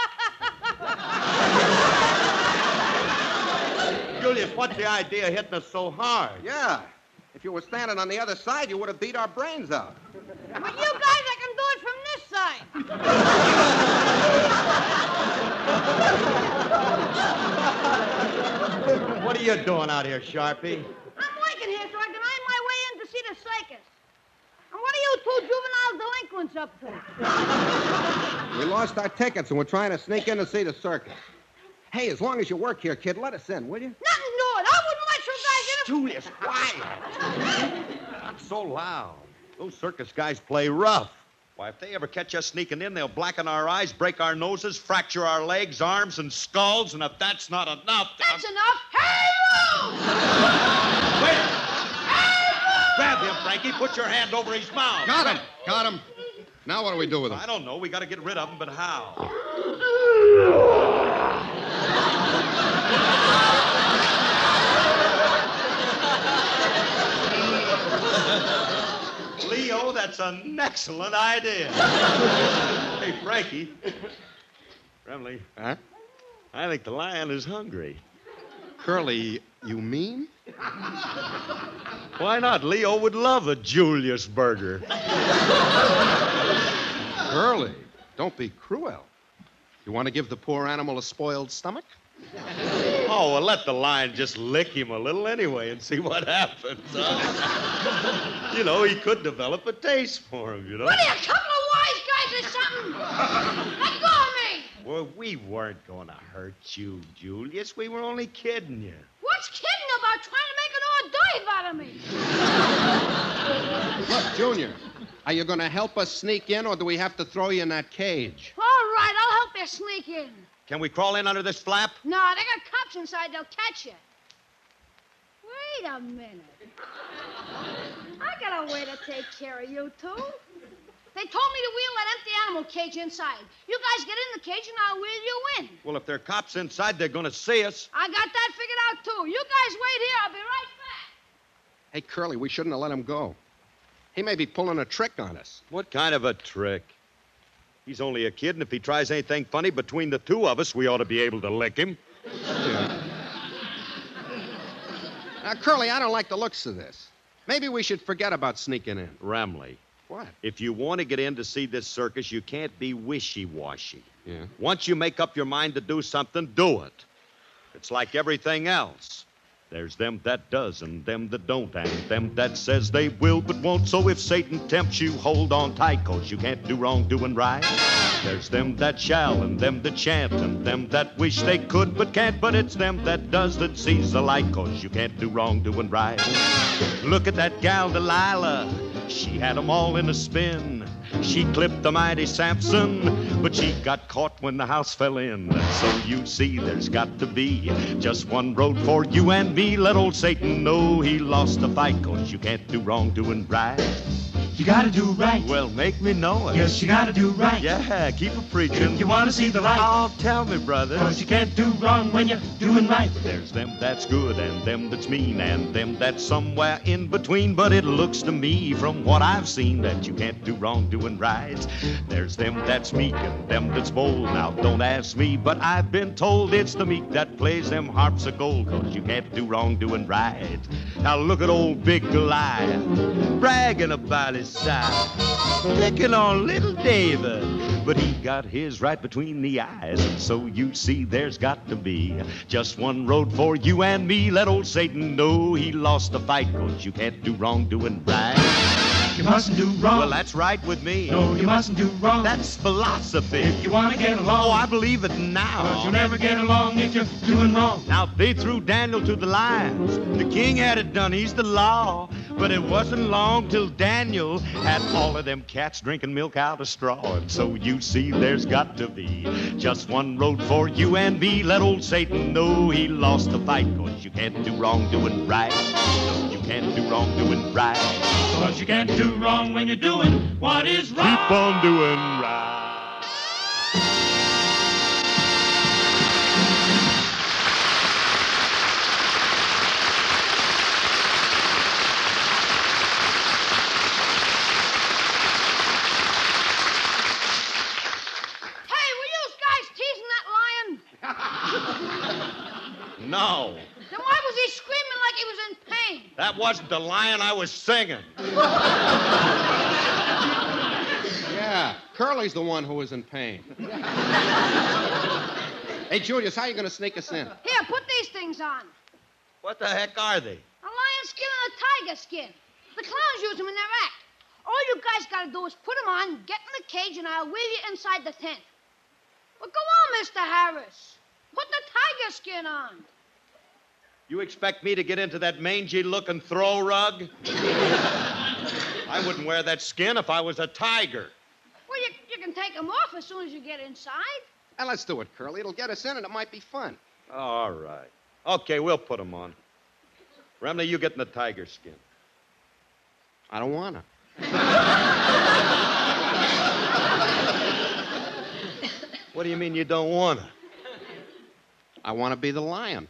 Julius, what's the idea of hitting us so hard? Yeah. If you were standing on the other side, you would have beat our brains out. But you guys, I can do it from this side. What are you doing out here, Sharpie? I'm working here so I can earn my way in to see the circus. And what are you two juvenile delinquents up to? We lost our tickets, and we're trying to sneak in to see the circus. Hey, as long as you work here, kid, let us in, will you? Nothing doing. I wouldn't let you guys in. Julius, quiet. Not so loud. Those circus guys play rough. Why, if they ever catch us sneaking in, they'll blacken our eyes, break our noses, fracture our legs, arms, and skulls, and if that's not enough... That's I'm... enough. Hey, Lou! Wait! Hey, Lou! Grab him, Frankie. Put your hand over his mouth. Got him. Got him. Now what do we do with him? I don't know. We got to get rid of him, but how? Leo, that's an excellent idea. Hey, Frankie. Remley. Huh? I think the lion is hungry. Curly, you mean? Why not? Leo would love a Julius burger. Curly, don't be cruel. You want to give the poor animal a spoiled stomach? Oh, well, let the lion just lick him a little anyway and see what happens. Huh? You know, he could develop a taste for him, you know. What are you, a couple of wise guys or something? Let go of me! Well, we weren't going to hurt you, Julius. We were only kidding you. What's kidding about trying to make an hors d'oeuvre out of me? Look, Junior, are you going to help us sneak in, or do we have to throw you in that cage? All right, I'll help you sneak in. Can we crawl in under this flap? No, they got cops inside. They'll catch you. Wait a minute. I got a way to take care of you two. They told me to wheel that empty animal cage inside. You guys get in the cage and I'll wheel you in. Well, if there are cops inside, they're going to see us. I got that figured out, too. You guys wait here. I'll be right back. Hey, Curly, we shouldn't have let him go. He may be pulling a trick on us. What kind of a trick? He's only a kid, and if he tries anything funny between the two of us, we ought to be able to lick him. Yeah. Now, Curly, I don't like the looks of this. Maybe we should forget about sneaking in. Ramley. What? If you want to get in to see this circus, you can't be wishy-washy. Yeah. Once you make up your mind to do something, do it. It's like everything else. There's them that does and them that don't, and them that says they will but won't. So if Satan tempts you, hold on tight, 'cause you can't do wrong doing right. There's them that shall and them that shan't, and them that wish they could but can't. But it's them that does that sees the light, 'cause you can't do wrong doing right. Look at that gal Delilah. She had 'em all in a spin. She clipped the mighty Samson, but she got caught when the house fell in. So you see there's got to be just one road for you and me. Let old Satan know he lost the fight, 'cause you can't do wrong doing right. You gotta do right. Well, make me know it. Yes, you gotta do right. Yeah, keep a preaching. If you wanna see the light. Oh, tell me, brother. 'Cause you can't do wrong when you're doing right. There's them that's good and them that's mean and them that's somewhere in between. But it looks to me from what I've seen that you can't do wrong doing right. There's them that's meek and them that's bold. Now, don't ask me, but I've been told it's the meek that plays them harps of gold, 'cause you can't do wrong doing right. Now, look at old Big Goliath bragging about his side, picking on little David, but he got his right between the eyes. And so you see there's got to be just one road for you and me. Let old Satan know he lost the fight, 'cause you can't do wrong doing right. You mustn't do wrong. Well, that's right with me. No, you mustn't do wrong. That's philosophy. If you want to get along. Oh, I believe it now. 'Cause you'll never get along if you're doing wrong. Now, they threw Daniel to the lions. The king had it done. He's the law. But it wasn't long till Daniel had all of them cats drinking milk out of straw. And so you see there's got to be just one road for you and me. Let old Satan know he lost the fight, 'cause you can't do wrong doing right. No, you can't do wrong doing right. 'Cause you can't do wrong when you're doing what is right. Keep on doing right. No. Then why was he screaming like he was in pain? That wasn't the lion, I was singing. Yeah, Curly's the one who was in pain. Hey, Julius, how are you going to sneak us in? Here, put these things on. What the heck are they? A lion skin and a tiger skin. The clowns use them in their act. All you guys got to do is put them on, get in the cage, and I'll wheel you inside the tent. Well, go on, Mister Harris. Put the tiger skin on. You expect me to get into that mangy-looking throw rug? I wouldn't wear that skin if I was a tiger. Well, you, you can take them off as soon as you get inside. And let's do it, Curly. It'll get us in, and it might be fun. All right. Okay, we'll put them on. Remley, you get in the tiger skin. I don't want to. What do you mean you don't want to? I want to be the lion.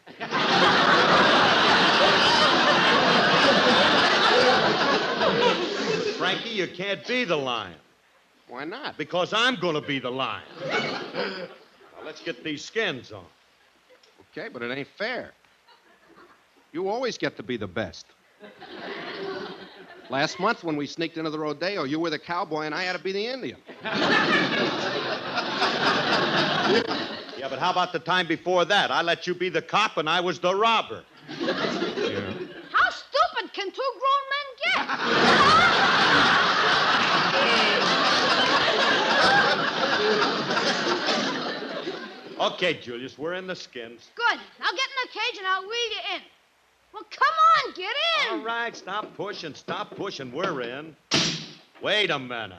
Frankie, you can't be the lion. Why not? Because I'm going to be the lion. Now, let's get these skins on. Okay, but it ain't fair. You always get to be the best. Last month when we sneaked into the rodeo, you were the cowboy and I had to be the Indian. Yeah, but how about the time before that? I let you be the cop and I was the robber. Yeah. How stupid can two grown men get? Okay, Julius, we're in the skins. Good. Now get in the cage and I'll wheel you in. Well, come on, get in. All right, stop pushing, stop pushing. We're in. Wait a minute.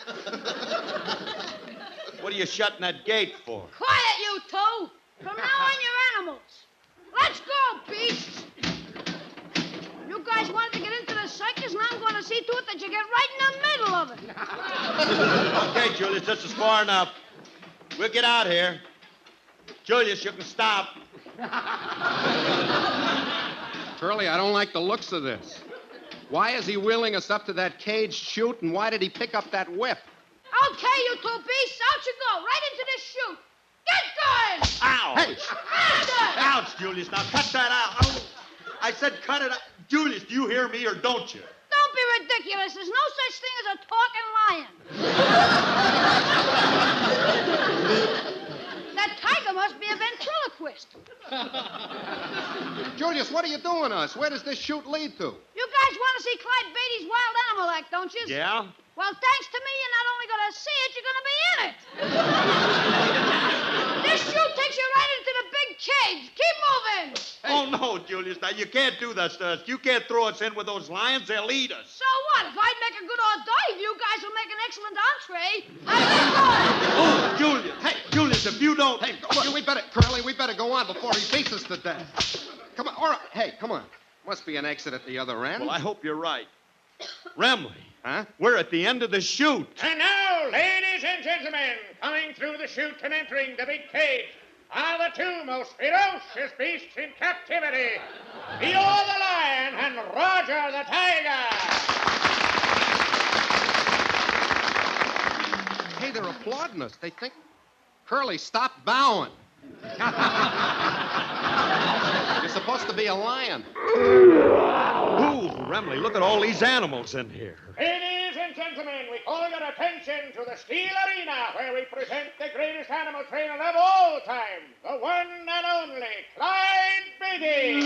What are you shutting that gate for? Quiet, you two. From now on, you're animals. Let's go, beasts. You guys wanted to get into the circus, and I'm going to see to it that you get right in the middle of it. Okay, Julius, this is far enough. We'll get out here. Julius, you can stop. Curly, I don't like the looks of this. Why is he wheeling us up to that caged chute, and why did he pick up that whip? Okay, you two beasts, out you go, right into this chute. Get going! Ow! Hey! Faster! Ouch, Julius. Now cut that out. Oh, I said cut it out. Julius, do you hear me or don't you? Don't be ridiculous. There's no such thing as a talking lion. That tiger must be a ventriloquist. Julius, what are you doing to us? Where does this chute lead to? You guys want to see Clyde Beatty's wild animal act, don't you? Yeah? Well, thanks to me, you're not only going to see it, you're going to be in it. This chute takes you right into the big cage. Keep moving. Oh, no, Julius. Now, you can't do that to us. You can't throw us in with those lions. They'll eat us. So what? If I'd make a good hors d'oeuvre, you guys will make an excellent entree. I'd be good. Oh, Julius. Hey, Julius, if you don't... Hey, look, we better, Curly, we better go on before he beats us to death. Come on, all right. Hey, come on. Must be an exit at the other end. Well, I hope you're right. Remley. Huh? We're at the end of the chute. And now, ladies and gentlemen, coming through the chute and entering the big cage are the two most ferocious beasts in captivity, Eeyore the lion and Roger the tiger. Hey, they're applauding us. They think... Curly, stop bowing. You're supposed to be a lion. Ooh, Remley, look at all these animals in here. Ladies and gentlemen, we call your attention to the Steel Arena, where we present the greatest animal trainer of all time, the one and only Clyde Beatty.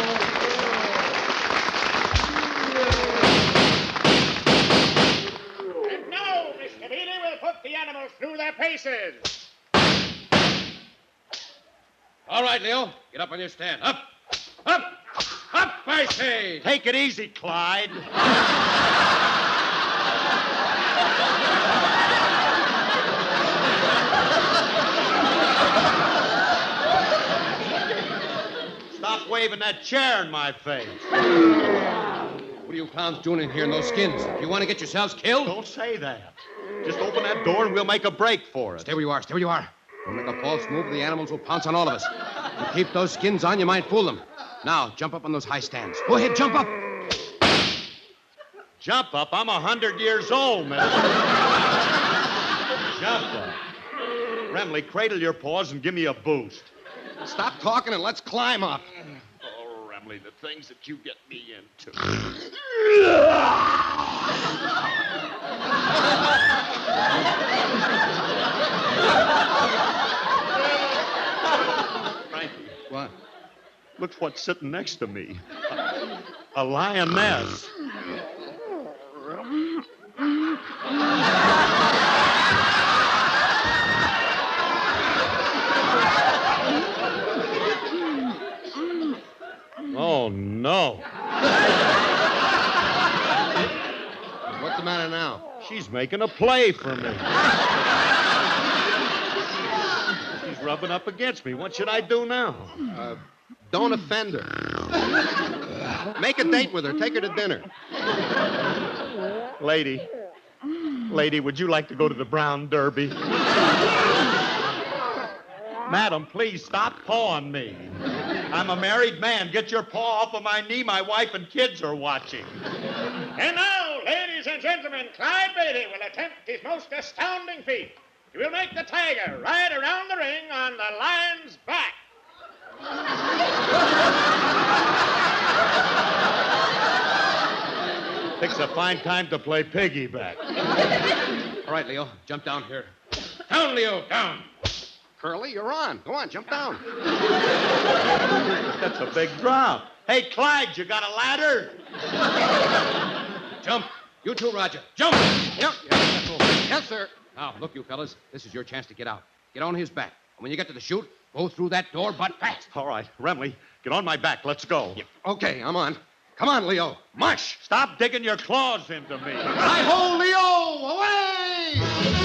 And now, Mister Beatty will put the animals through their paces. All right, Leo. Get up on your stand. Up! Up! Up, I say! Take it easy, Clyde. Stop waving that chair in my face. What are you clowns doing in here in those skins? Do you want to get yourselves killed? Don't say that. Just open that door and we'll make a break for it. Stay where you are. Stay where you are. Don't make a false move, the animals will pounce on all of us. If you keep those skins on, you might fool them. Now, jump up on those high stands. Go ahead, jump up. Jump up? I'm a hundred years old, man. Jump up. Remley, cradle your paws and give me a boost. Stop talking and let's climb up. Oh, Remley, the things that you get me into. Frankie. What? Look what's sitting next to me. A lioness. Oh, no. What's the matter now? She's making a play for me. She's rubbing up against me. What should I do now? Uh, don't offend her. Make a date with her. Take her to dinner. Lady. Lady, would you like to go to the Brown Derby? Madam, please stop pawing me. I'm a married man. Get your paw off of my knee. My wife and kids are watching. And now, ladies and gentlemen, Clyde Beatty will attempt his most astounding feat. He will make the tiger ride around the ring on the lion's back. It's a fine time to play piggyback. All right, Leo, jump down here. Down, Leo, down. Curly, you're on. Go on, jump down. That's a big drop. Hey, Clyde, you got a ladder? Jump. You too, Roger. Jump. Yep. Yes, sir. Now, look, you fellas. This is your chance to get out. Get on his back. And when you get to the chute, go through that door, but fast. All right, Remley, get on my back. Let's go. Yep. Okay, I'm on. Come on, Leo. March. Stop digging your claws into me. Hi-ho, Leo! Away!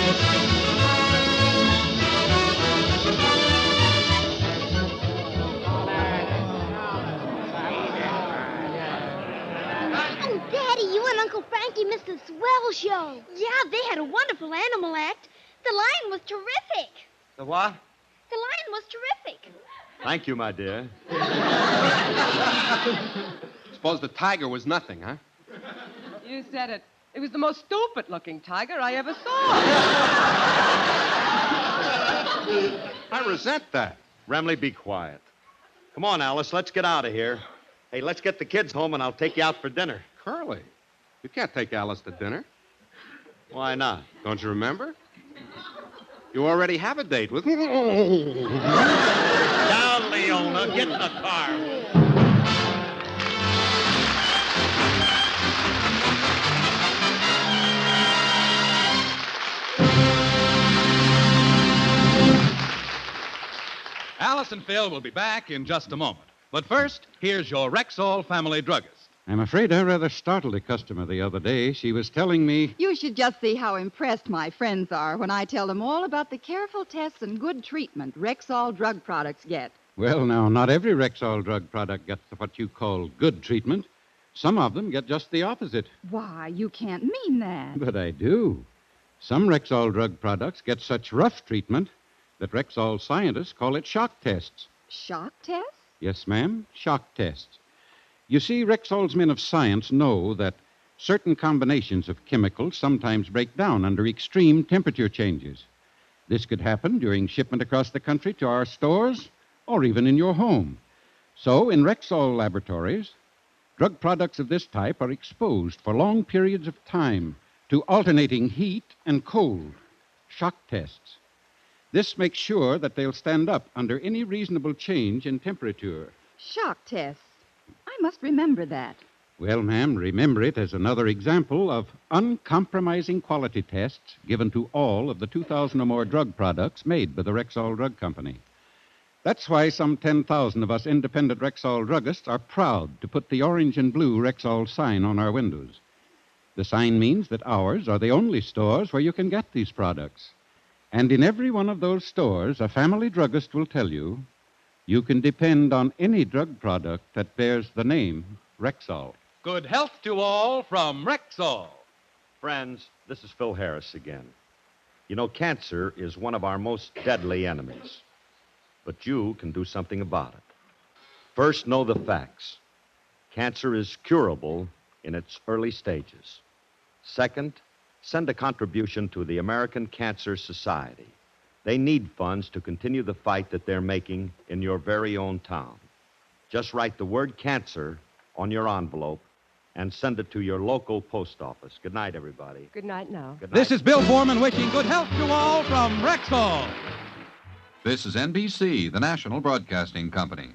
Oh, Daddy, you and Uncle Frankie missed a swell show. Yeah, they had a wonderful animal act. The lion was terrific. The what? The lion was terrific. Thank you, my dear. Suppose the tiger was nothing, huh? You said it. It was the most stupid-looking tiger I ever saw. I resent that. Remley, be quiet. Come on, Alice, let's get out of here. Hey, let's get the kids home, and I'll take you out for dinner. Curly, you can't take Alice to dinner. Why not? Don't you remember? You already have a date with... Down, Leona. Get in the car. Alice and Phil will be back in just a moment. But first, here's your Rexall family druggist. I'm afraid I rather startled a customer the other day. She was telling me... You should just see how impressed my friends are when I tell them all about the careful tests and good treatment Rexall drug products get. Well, now, not every Rexall drug product gets what you call good treatment. Some of them get just the opposite. Why, you can't mean that. But I do. Some Rexall drug products get such rough treatment that Rexall scientists call it shock tests. Shock tests? Yes, ma'am, shock tests. You see, Rexall's men of science know that certain combinations of chemicals sometimes break down under extreme temperature changes. This could happen during shipment across the country to our stores or even in your home. So, in Rexall laboratories, drug products of this type are exposed for long periods of time to alternating heat and cold, shock tests. This makes sure that they'll stand up under any reasonable change in temperature. Shock tests. I must remember that. Well, ma'am, remember it as another example of uncompromising quality tests given to all of the two thousand or more drug products made by the Rexall Drug Company. That's why some ten thousand of us independent Rexall druggists are proud to put the orange and blue Rexall sign on our windows. The sign means that ours are the only stores where you can get these products. And in every one of those stores, a family druggist will tell you, you can depend on any drug product that bears the name Rexall. Good health to all from Rexall. Friends, this is Phil Harris again. You know, cancer is one of our most deadly enemies. But you can do something about it. First, know the facts. Cancer is curable in its early stages. Second, send a contribution to the American Cancer Society. They need funds to continue the fight that they're making in your very own town. Just write the word cancer on your envelope and send it to your local post office. Good night, everybody. Good night now. Good night. This is Bill Foreman wishing good health to all from Rexall. This is N B C, the national broadcasting company.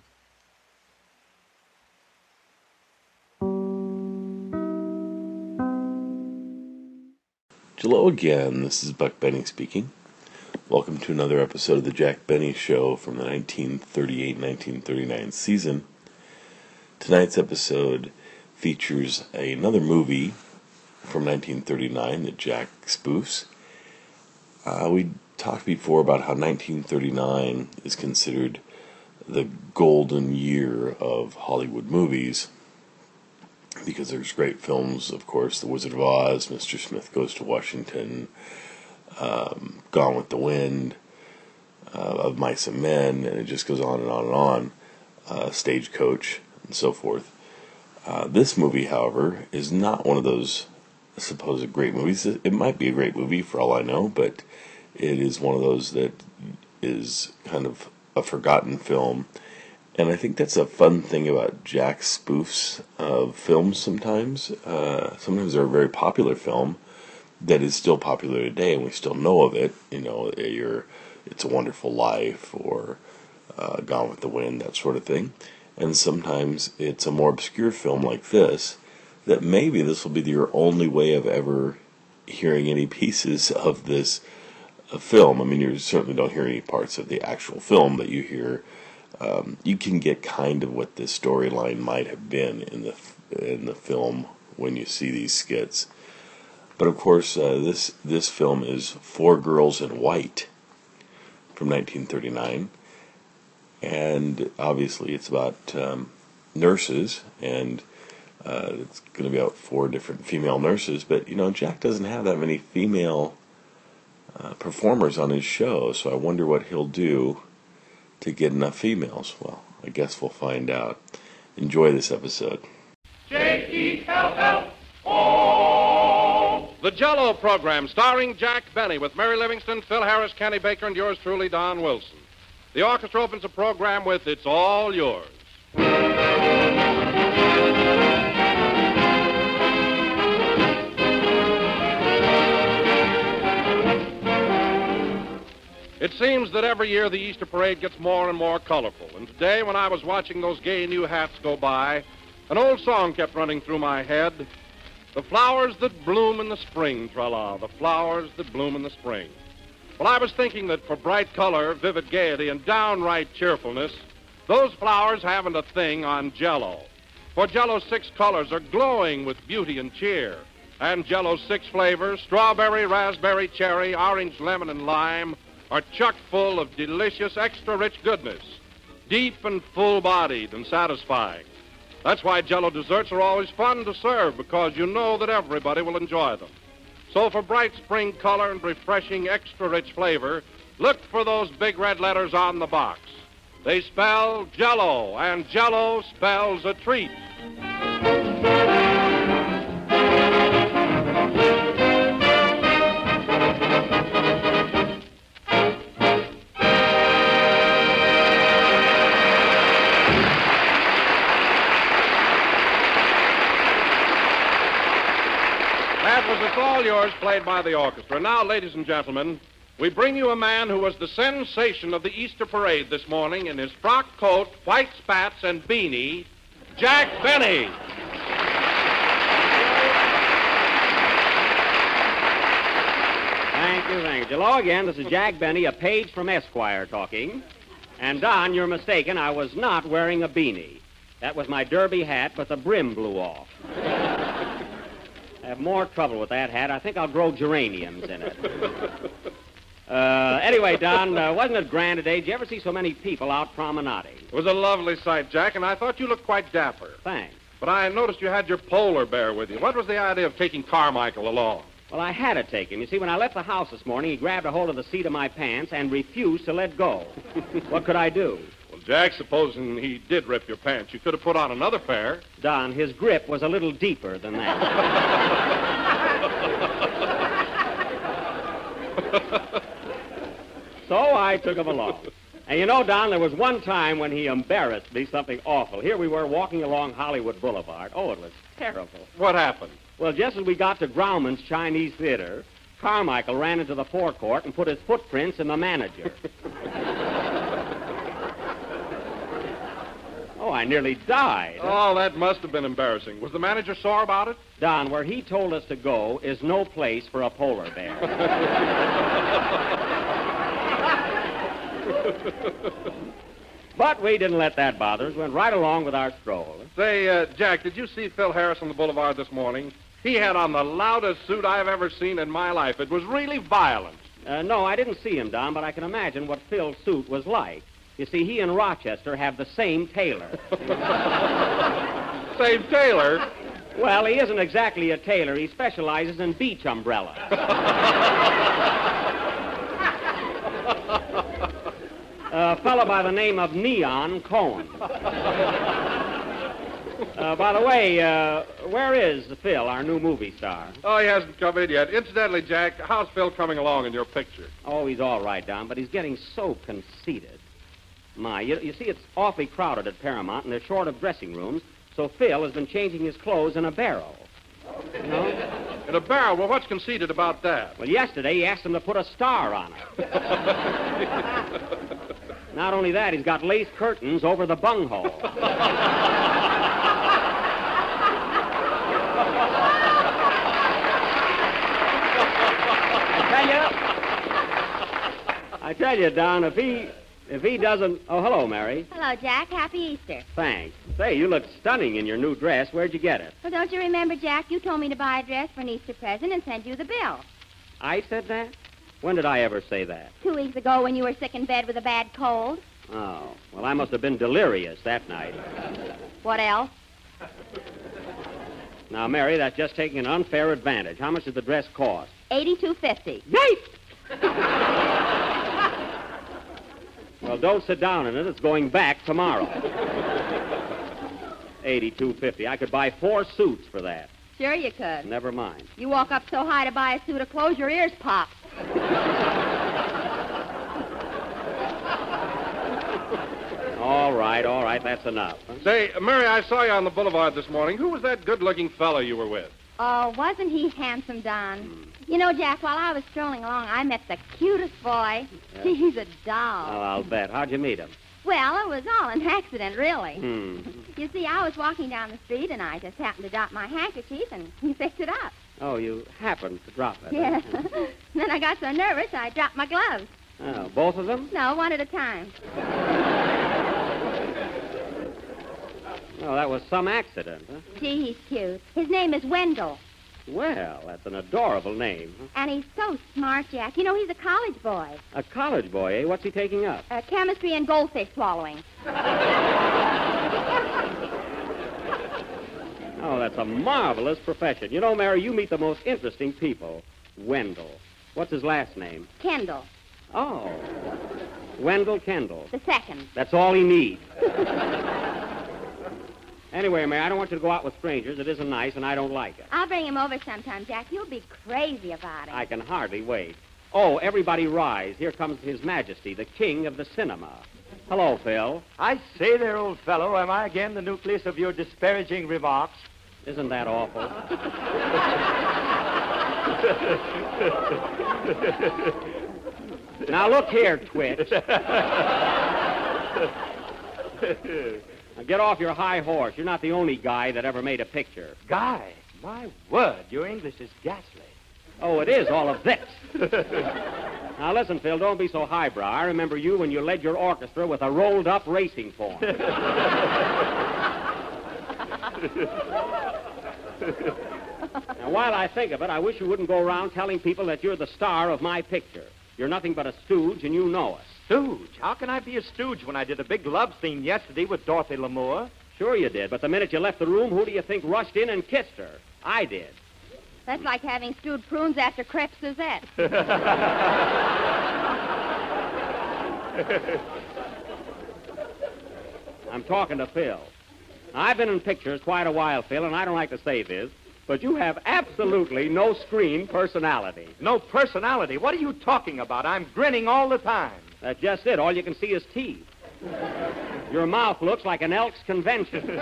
Hello again, this is Buck Benny speaking. Welcome to another episode of the Jack Benny Show from the nineteen thirty-eight nineteen thirty-nine season. Tonight's episode features another movie from nineteen thirty-nine that Jack spoofs. Uh, we talked before about how nineteen thirty-nine is considered the golden year of Hollywood movies, because there's great films, of course, The Wizard of Oz, Mister Smith Goes to Washington, um, Gone with the Wind, uh, Of Mice and Men, and it just goes on and on and on, uh, Stagecoach, and so forth. Uh, this movie, however, is not one of those supposed great movies. It might be a great movie for all I know, but it is one of those that is kind of a forgotten film. And I think that's a fun thing about Jack spoofs of films sometimes. Uh, sometimes they're a very popular film that is still popular today, and we still know of it. You know, your It's a Wonderful Life or uh, Gone with the Wind, that sort of thing. And sometimes it's a more obscure film like this, that maybe this will be your only way of ever hearing any pieces of this uh, film. I mean, you certainly don't hear any parts of the actual film, but you hear... Um, you can get kind of what this storyline might have been in the in the film when you see these skits. But of course, uh, this this film is Four Girls in White from nineteen thirty-nine, and obviously it's about um, nurses, and uh, it's going to be about four different female nurses. But you know, Jack doesn't have that many female uh, performers on his show, so I wonder what he'll do to get enough females. Well, I guess we'll find out. Enjoy this episode. J E L L The Jell-O program, starring Jack Benny, with Mary Livingston, Phil Harris, Kenny Baker, and yours truly, Don Wilson. The orchestra opens the program with It's All Yours. It seems that every year the Easter parade gets more and more colorful. And today, when I was watching those gay new hats go by, an old song kept running through my head. The flowers that bloom in the spring, tra-la, the flowers that bloom in the spring. Well, I was thinking that for bright color, vivid gaiety, and downright cheerfulness, those flowers haven't a thing on Jell-O. For Jell-O's six colors are glowing with beauty and cheer. And Jell-O's six flavors, strawberry, raspberry, cherry, orange, lemon, and lime, are chock full of delicious, extra-rich goodness, deep and full-bodied and satisfying. That's why Jell-O desserts are always fun to serve, because you know that everybody will enjoy them. So for bright spring color and refreshing, extra-rich flavor, look for those big red letters on the box. They spell Jell-O, and Jell-O spells a treat. It's All Yours, played by the orchestra. Now, ladies and gentlemen, we bring you a man who was the sensation of the Easter parade this morning in his frock coat, white spats, and beanie, Jack Benny. Thank you, thank you. Hello again. This is Jack Benny, a page from Esquire talking. And, Don, you're mistaken. I was not wearing a beanie. That was my derby hat, but the brim blew off. I have more trouble with that hat. I think I'll grow geraniums in it. Uh, anyway, Don, uh, wasn't it grand today? Did you ever see so many people out promenading? It was a lovely sight, Jack, and I thought you looked quite dapper. Thanks. But I noticed you had your polar bear with you. What was the idea of taking Carmichael along? Well, I had to take him. You see, when I left the house this morning, he grabbed a hold of the seat of my pants and refused to let go. What could I do? Well, Jack, supposing he did rip your pants, you could have put on another pair. Don, his grip was a little deeper than that. So I took him along. And you know, Don, there was one time when he embarrassed me something awful. Here we were walking along Hollywood Boulevard. Oh, it was terrible. What happened? Well, just as we got to Grauman's Chinese Theater, Carmichael ran into the forecourt and put his footprints in the manager. Oh, I nearly died. Oh, that must have been embarrassing. Was the manager sore about it? Don, where he told us to go is no place for a polar bear. But we didn't let that bother us. Went right along with our stroll. Say, uh, Jack, did you see Phil Harris on the boulevard this morning? He had on the loudest suit I've ever seen in my life. It was really violent. Uh, no, I didn't see him, Don, but I can imagine what Phil's suit was like. You see, he and Rochester have the same tailor. Same tailor? Well, he isn't exactly a tailor. He specializes in beach umbrellas. A fellow by the name of Neon Cohen. Uh, by the way, uh, where is Phil, our new movie star? Oh, he hasn't come in yet. Incidentally, Jack, how's Phil coming along in your picture? Oh, he's all right, Don, but he's getting so conceited. My, you, you see, it's awfully crowded at Paramount, and they're short of dressing rooms, so Phil has been changing his clothes in a barrel. You know? In a barrel? Well, what's conceited about that? Well, yesterday he asked him to put a star on it. Not only that, he's got lace curtains over the bunghole. I tell you, I tell you, Don, if he, if he doesn't... Oh, hello, Mary. Hello, Jack. Happy Easter. Thanks. Say, you look stunning in your new dress. Where'd you get it? Well, don't you remember, Jack? You told me to buy a dress for an Easter present and send you the bill. I said that? When did I ever say that? Two weeks ago when you were sick in bed with a bad cold. Oh, well, I must have been delirious that night. What else? Now, Mary, that's just taking an unfair advantage. How much did the dress cost? Eighty-two fifty. Yay! Well, don't sit down in it. It's going back tomorrow. Eighty-two fifty. I could buy four suits for that. Sure you could. Never mind. You walk up so high to buy a suit of clothes, your ears pop. All right, all right, that's enough. Huh? Say, Mary, I saw you on the boulevard this morning. Who was that good-looking fellow you were with? Oh, wasn't he handsome, Don? You know, Jack, while I was strolling along, I met the cutest boy. Yeah. He's a doll. Oh, I'll bet. How'd you meet him? Well, it was all an accident, really. Hmm. You see, I was walking down the street, and I just happened to drop my handkerchief, and he picked it up. Oh, you happened to drop it. Yeah. Then I got so nervous, I dropped my gloves. Oh, both of them? No, one at a time. Oh, that was some accident, huh? Gee, he's cute. His name is Wendell. Well, that's an adorable name. Huh? And he's so smart, Jack. You know, he's a college boy. A college boy, eh? What's he taking up? Uh, chemistry and goldfish swallowing. Oh, that's a marvelous profession. You know, Mary, you meet the most interesting people. Wendell. What's his last name? Kendall. Oh. Wendell Kendall. The second. That's all he needs. Anyway, Mary, I don't want you to go out with strangers. It isn't nice, and I don't like it. I'll bring him over sometime, Jack. You'll be crazy about him. I can hardly wait. Oh, everybody rise. Here comes His Majesty, the King of the Cinema. Hello, Phil. I say there, old fellow, am I again the nucleus of your disparaging remarks? Isn't that awful? Now, look here, Twitch. Now, get off your high horse. You're not the only guy that ever made a picture. Guy, my word, your English is ghastly. Oh, it is all of this. Now, listen, Phil, don't be so highbrow. I remember you when you led your orchestra with a rolled-up racing form. Now, while I think of it, I wish you wouldn't go around telling people that you're the star of my picture. You're nothing but a stooge, and you know it. Stooge? How can I be a stooge when I did a big love scene yesterday with Dorothy Lamour? Sure you did, but the minute you left the room, who do you think rushed in and kissed her? I did. That's like having stewed prunes after crepe Suzette. I'm talking to Phil. I've been in pictures quite a while, Phil, and I don't like to say this, but you have absolutely no screen personality. No personality? What are you talking about? I'm grinning all the time. That's just it. All you can see is teeth. Your mouth looks like an Elks convention.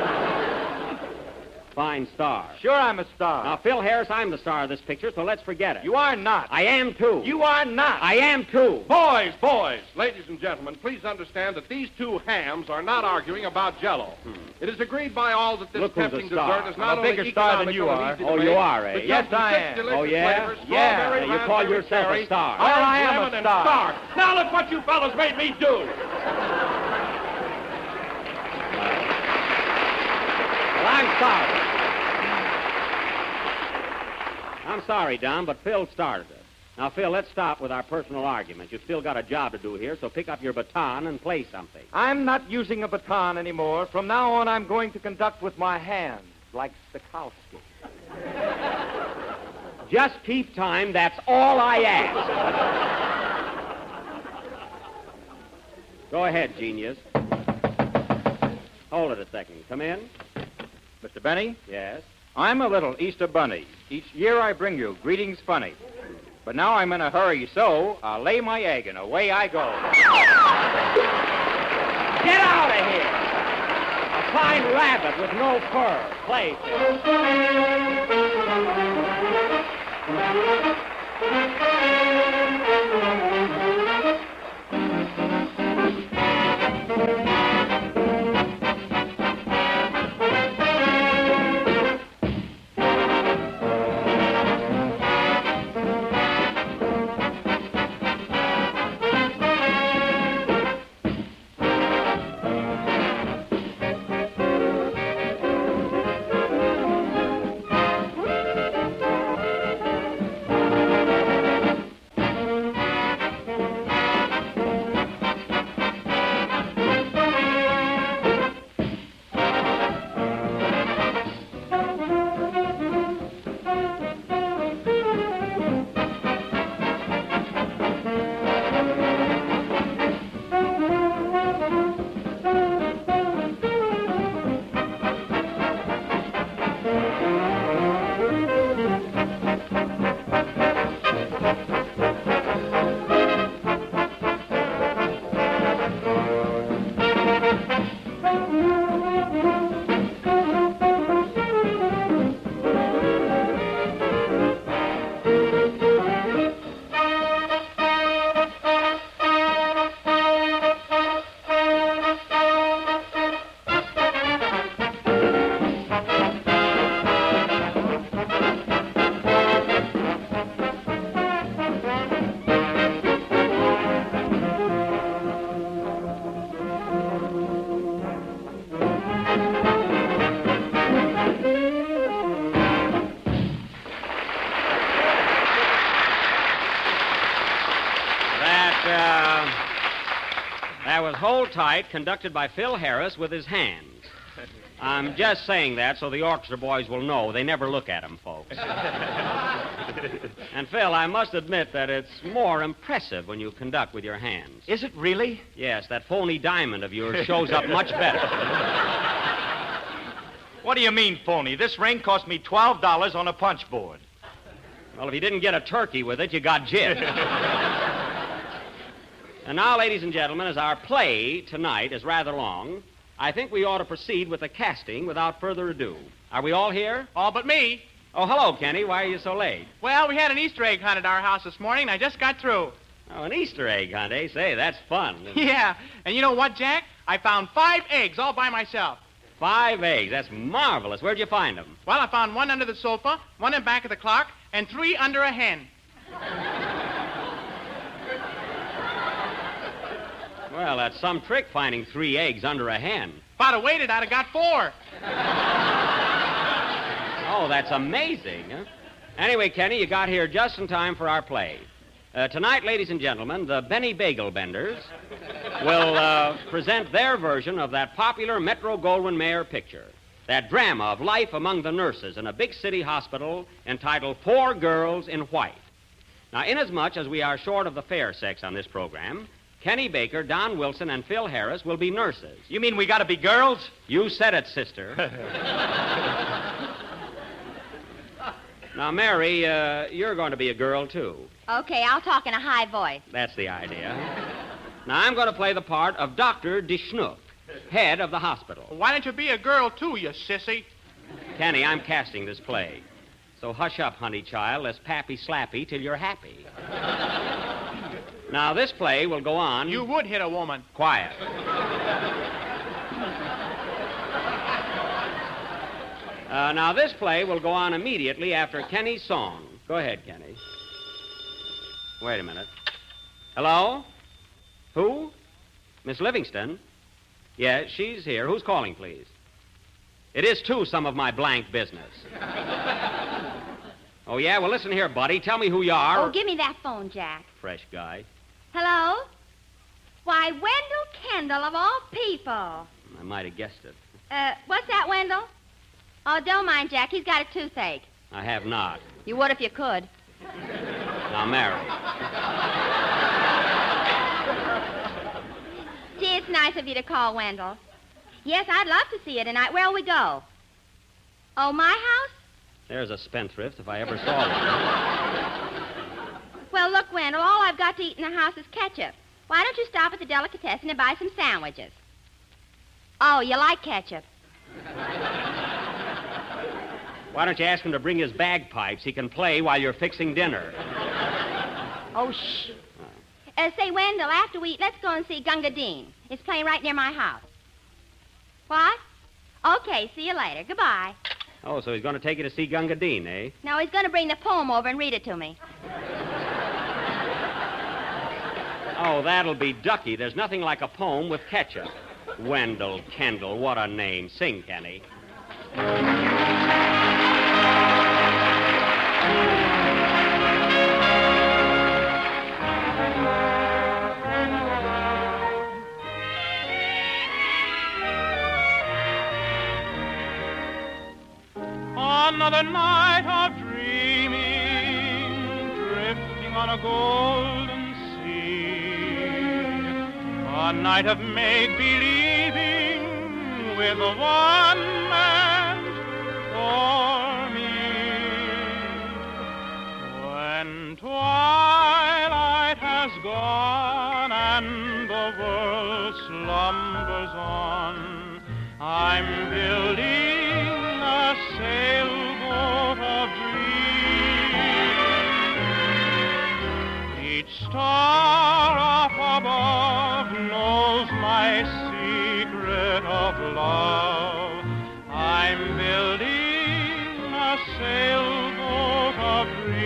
Fine star. Sure I'm a star. Now, Phil Harris, I'm the star of this picture, so let's forget it. You are not. I am, too. You are not. I am, too. Boys, boys, ladies and gentlemen, please understand that these two hams are not arguing about Jell-O. Hmm. It is agreed by all that this Look who's tempting a star. dessert is I'm not a only bigger star than you are. economical and easy to Oh, make, you are, eh? but Yes, comes in I six am. delicious Oh, yeah? flavors, Yeah. strawberry, You call raspberry, yourself a cherry, star. Well, I am a orange, lemon, star. and star. Now look what you fellas made me do. Well, I'm sorry. I'm sorry, Don, but Phil started it. Now, Phil, let's stop with our personal arguments. You've still got a job to do here, so pick up your baton and play something. I'm not using a baton anymore. From now on, I'm going to conduct with my hands, like Stokowski. Just keep time, that's all I ask. Go ahead, genius. Hold it a second. Come in. Mister Benny? Yes? I'm a little Easter bunny. Each year I bring you greetings funny. But now I'm in a hurry, so I'll lay my egg and away I go. Get out of here! A fine rabbit with no fur. Play, Hold Tight, conducted by Phil Harris with his hands. I'm just saying that so the orchestra boys will know. They never look at 'em, folks. And, Phil, I must admit that it's more impressive when you conduct with your hands. Is it really? Yes, that phony diamond of yours shows up much better. What do you mean, phony? This ring cost me twelve dollars on a punch board. Well, if you didn't get a turkey with it, you got gypped. And now, ladies and gentlemen, as our play tonight is rather long, I think we ought to proceed with the casting without further ado. Are we all here? All but me. Oh, hello, Kenny. Why are you so late? Well, we had an Easter egg hunt at our house this morning, and I just got through. Oh, an Easter egg hunt, eh? Say, that's fun. Yeah, and you know what, Jack? I found five eggs all by myself. Five eggs. That's marvelous. Where'd you find them? Well, I found one under the sofa, one in back of the clock, and three under a hen. Well, that's some trick finding three eggs under a hen. If I'd have waited, I'd have got four. Oh, that's amazing. Huh? Anyway, Kenny, you got here just in time for our play. Uh, tonight, ladies and gentlemen, the Benny Bagel Benders will uh, present their version of that popular Metro-Goldwyn-Mayer picture, that drama of life among the nurses in a big city hospital entitled Four Girls in White. Now, inasmuch as we are short of the fair sex on this program, Kenny Baker, Don Wilson, and Phil Harris will be nurses. You mean we gotta be girls? You said it, sister. Now, Mary, uh, you're going to be a girl, too. Okay, I'll talk in a high voice. That's the idea. Now, I'm going to play the part of Doctor DeSchnook, head of the hospital. Why don't you be a girl, too, you sissy? Kenny, I'm casting this play. So hush up, honey child, let's pappy slappy till you're happy. Now, this play will go on... You would hit a woman. Quiet. Uh, now, this play will go on immediately after Kenny's song. Go ahead, Kenny. Wait a minute. Hello? Who? Miss Livingston? Yes, she's here. Who's calling, please? It is, too, some of my blank business. Oh, yeah? Well, listen here, buddy. Tell me who you are. Oh, give me that phone, Jack. Fresh guy. Hello? Why, Wendell Kendall, of all people. I might have guessed it. Uh, what's that, Wendell? Oh, don't mind, Jack. He's got a toothache. I have not. You would if you could. Now, Mary. Gee, it's nice of you to call, Wendell. Yes, I'd love to see you tonight. Where'll we go? Oh, my house? There's a spendthrift if I ever saw one. Well, look, Wendell, all I've got to eat in the house is ketchup. Why don't you stop at the delicatessen and buy some sandwiches? Oh, you like ketchup? Why don't you ask him to bring his bagpipes? He can play while you're fixing dinner. Oh, shh. Uh, say, Wendell, after we eat, let's go and see Gunga Din. It's playing right near my house. What? Okay, see you later. Goodbye. Oh, so he's going to take you to see Gunga Din, eh? No, he's going to bring the poem over and read it to me. Oh, that'll be ducky. There's nothing like a poem with ketchup. Wendell Kendall, what a name. Sing, Kenny. Another night of dreaming, drifting on a golden sea. A night of make-believing with one man for me. When twilight has gone and the world slumbers on, I'm building a sailboat of dreams. Each star up above knows my secret of love. I'm building a sailboat of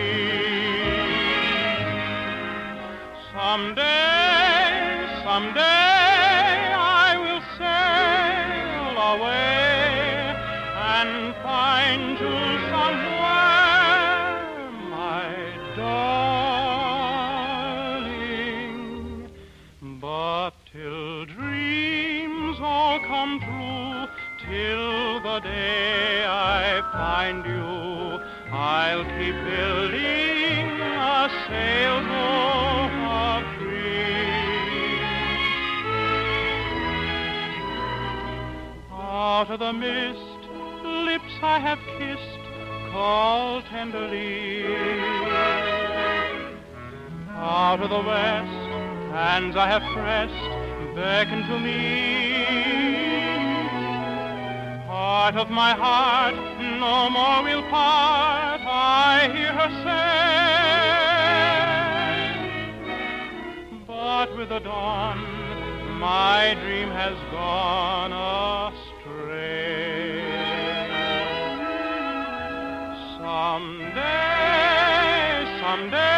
dreams. Someday, someday I will sail away and find you somewhere, my darling. But till dream you, I'll keep building a sailboat of dreams. Out of the mist, lips I have kissed, call tenderly. Out of the west, hands I have pressed, beckon to me. Heart of my heart, no more we'll part, I hear her say. But with the dawn, my dream has gone astray. Someday, someday,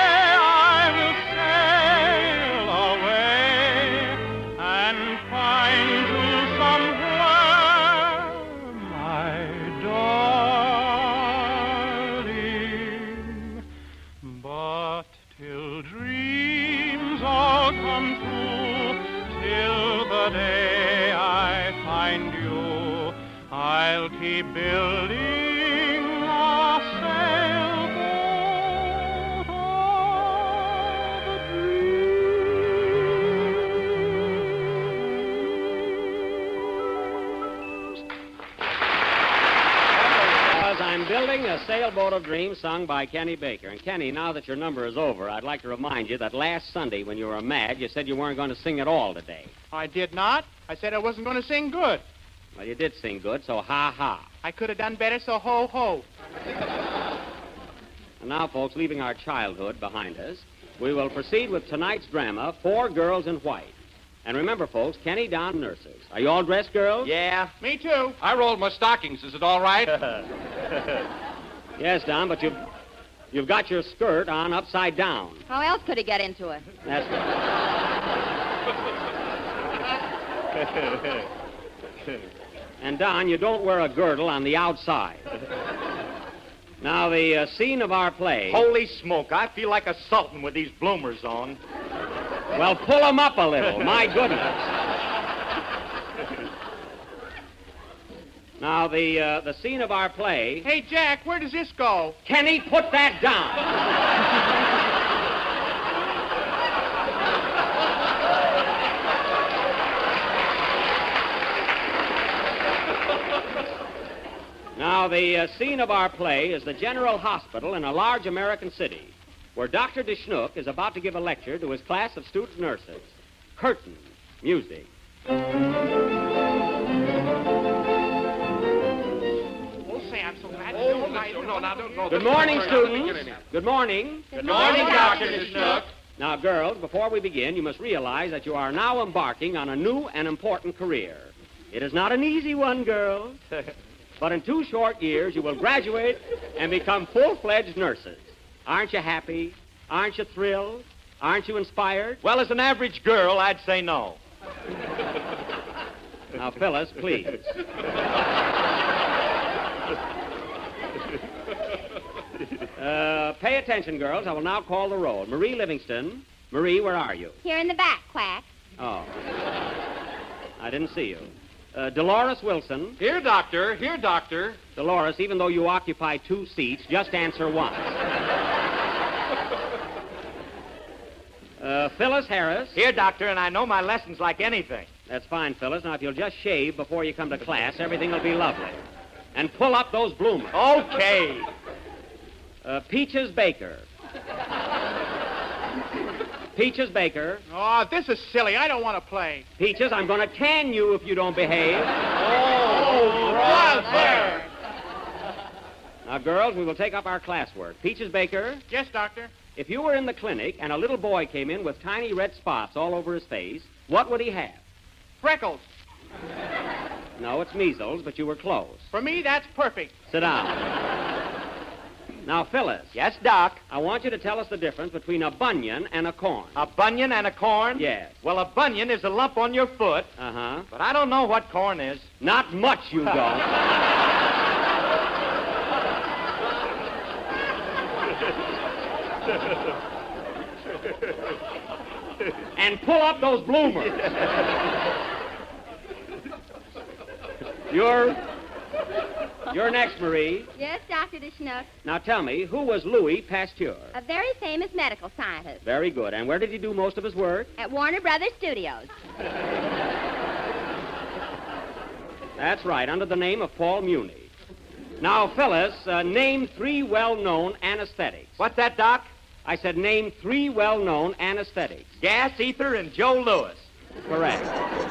keep building a sailboat of dreams. Because I'm building a sailboat of dreams sung by Kenny Baker. And Kenny, now that your number is over, I'd like to remind you that last Sunday when you were mad, you said you weren't going to sing at all today. I did not. I said I wasn't going to sing good. Well, you did sing good, so ha-ha. I could have done better, so ho-ho. And now, folks, leaving our childhood behind us, we will proceed with tonight's drama, Four Girls in White. And remember, folks, Kenny Down nurses. Are you all dressed, girls? Yeah. Me too. I rolled my stockings. Is it all right? Yes, Don, but you've, you've got your skirt on upside down. How else could he get into it? That's right. And, Don, you don't wear a girdle on the outside. Now, the uh, scene of our play... Holy smoke, I feel like a sultan with these bloomers on. Well, pull them up a little, my goodness. Now, the, uh, the scene of our play... Hey, Jack, where does this go? Kenny, put that down. Now, the uh, scene of our play is the General Hospital in a large American city, where Doctor DeSchnook is about to give a lecture to his class of student nurses. Curtain, music. Oh, say, I'm so glad to know I No, no, don't go. Good morning, students. Good morning. Good morning, Doctor DeSchnook. Now, girls, before we begin, you must realize that you are now embarking on a new and important career. It is not an easy one, girls. But in two short years, you will graduate and become full-fledged nurses. Aren't you happy? Aren't you thrilled? Aren't you inspired? Well, as an average girl, I'd say no. Now, Phyllis, please. Uh, pay attention, girls. I will now call the roll. Marie Livingston. Marie, where are you? Here in the back, Quack. Oh. I didn't see you. Uh, Dolores Wilson. Here, doctor. Here, doctor. Dolores, even though you occupy two seats, just answer once. uh, Phyllis Harris. Here, doctor, and I know my lessons like anything. That's fine, Phyllis. Now, if you'll just shave before you come to class, everything will be lovely. And pull up those bloomers. Okay. Uh, Peaches Baker. Peaches Baker. Oh, this is silly. I don't want to play. Peaches, I'm going to can you if you don't behave. Oh, brother! Now, girls, we will take up our classwork. Peaches Baker. Yes, doctor. If you were in the clinic and a little boy came in with tiny red spots all over his face, what would he have? Freckles. No, it's measles, but you were close. For me, that's perfect. Sit down. Now, Phyllis. Yes, Doc? I want you to tell us the difference between a bunion and a corn. A bunion and a corn? Yes. Well, a bunion is a lump on your foot. Uh-huh. But I don't know what corn is. Not much, you don't. And pull up those bloomers. You're... You're next, Marie. Yes, Doctor DeSchnook. Now tell me, who was Louis Pasteur? A very famous medical scientist. Very good. And where did he do most of his work? At Warner Brothers Studios. That's right, under the name of Paul Muni. Now, Phyllis, uh, name three well-known anesthetics. What's that, Doc? I said name three well-known anesthetics. Gas, ether, and Joe Louis. Correct.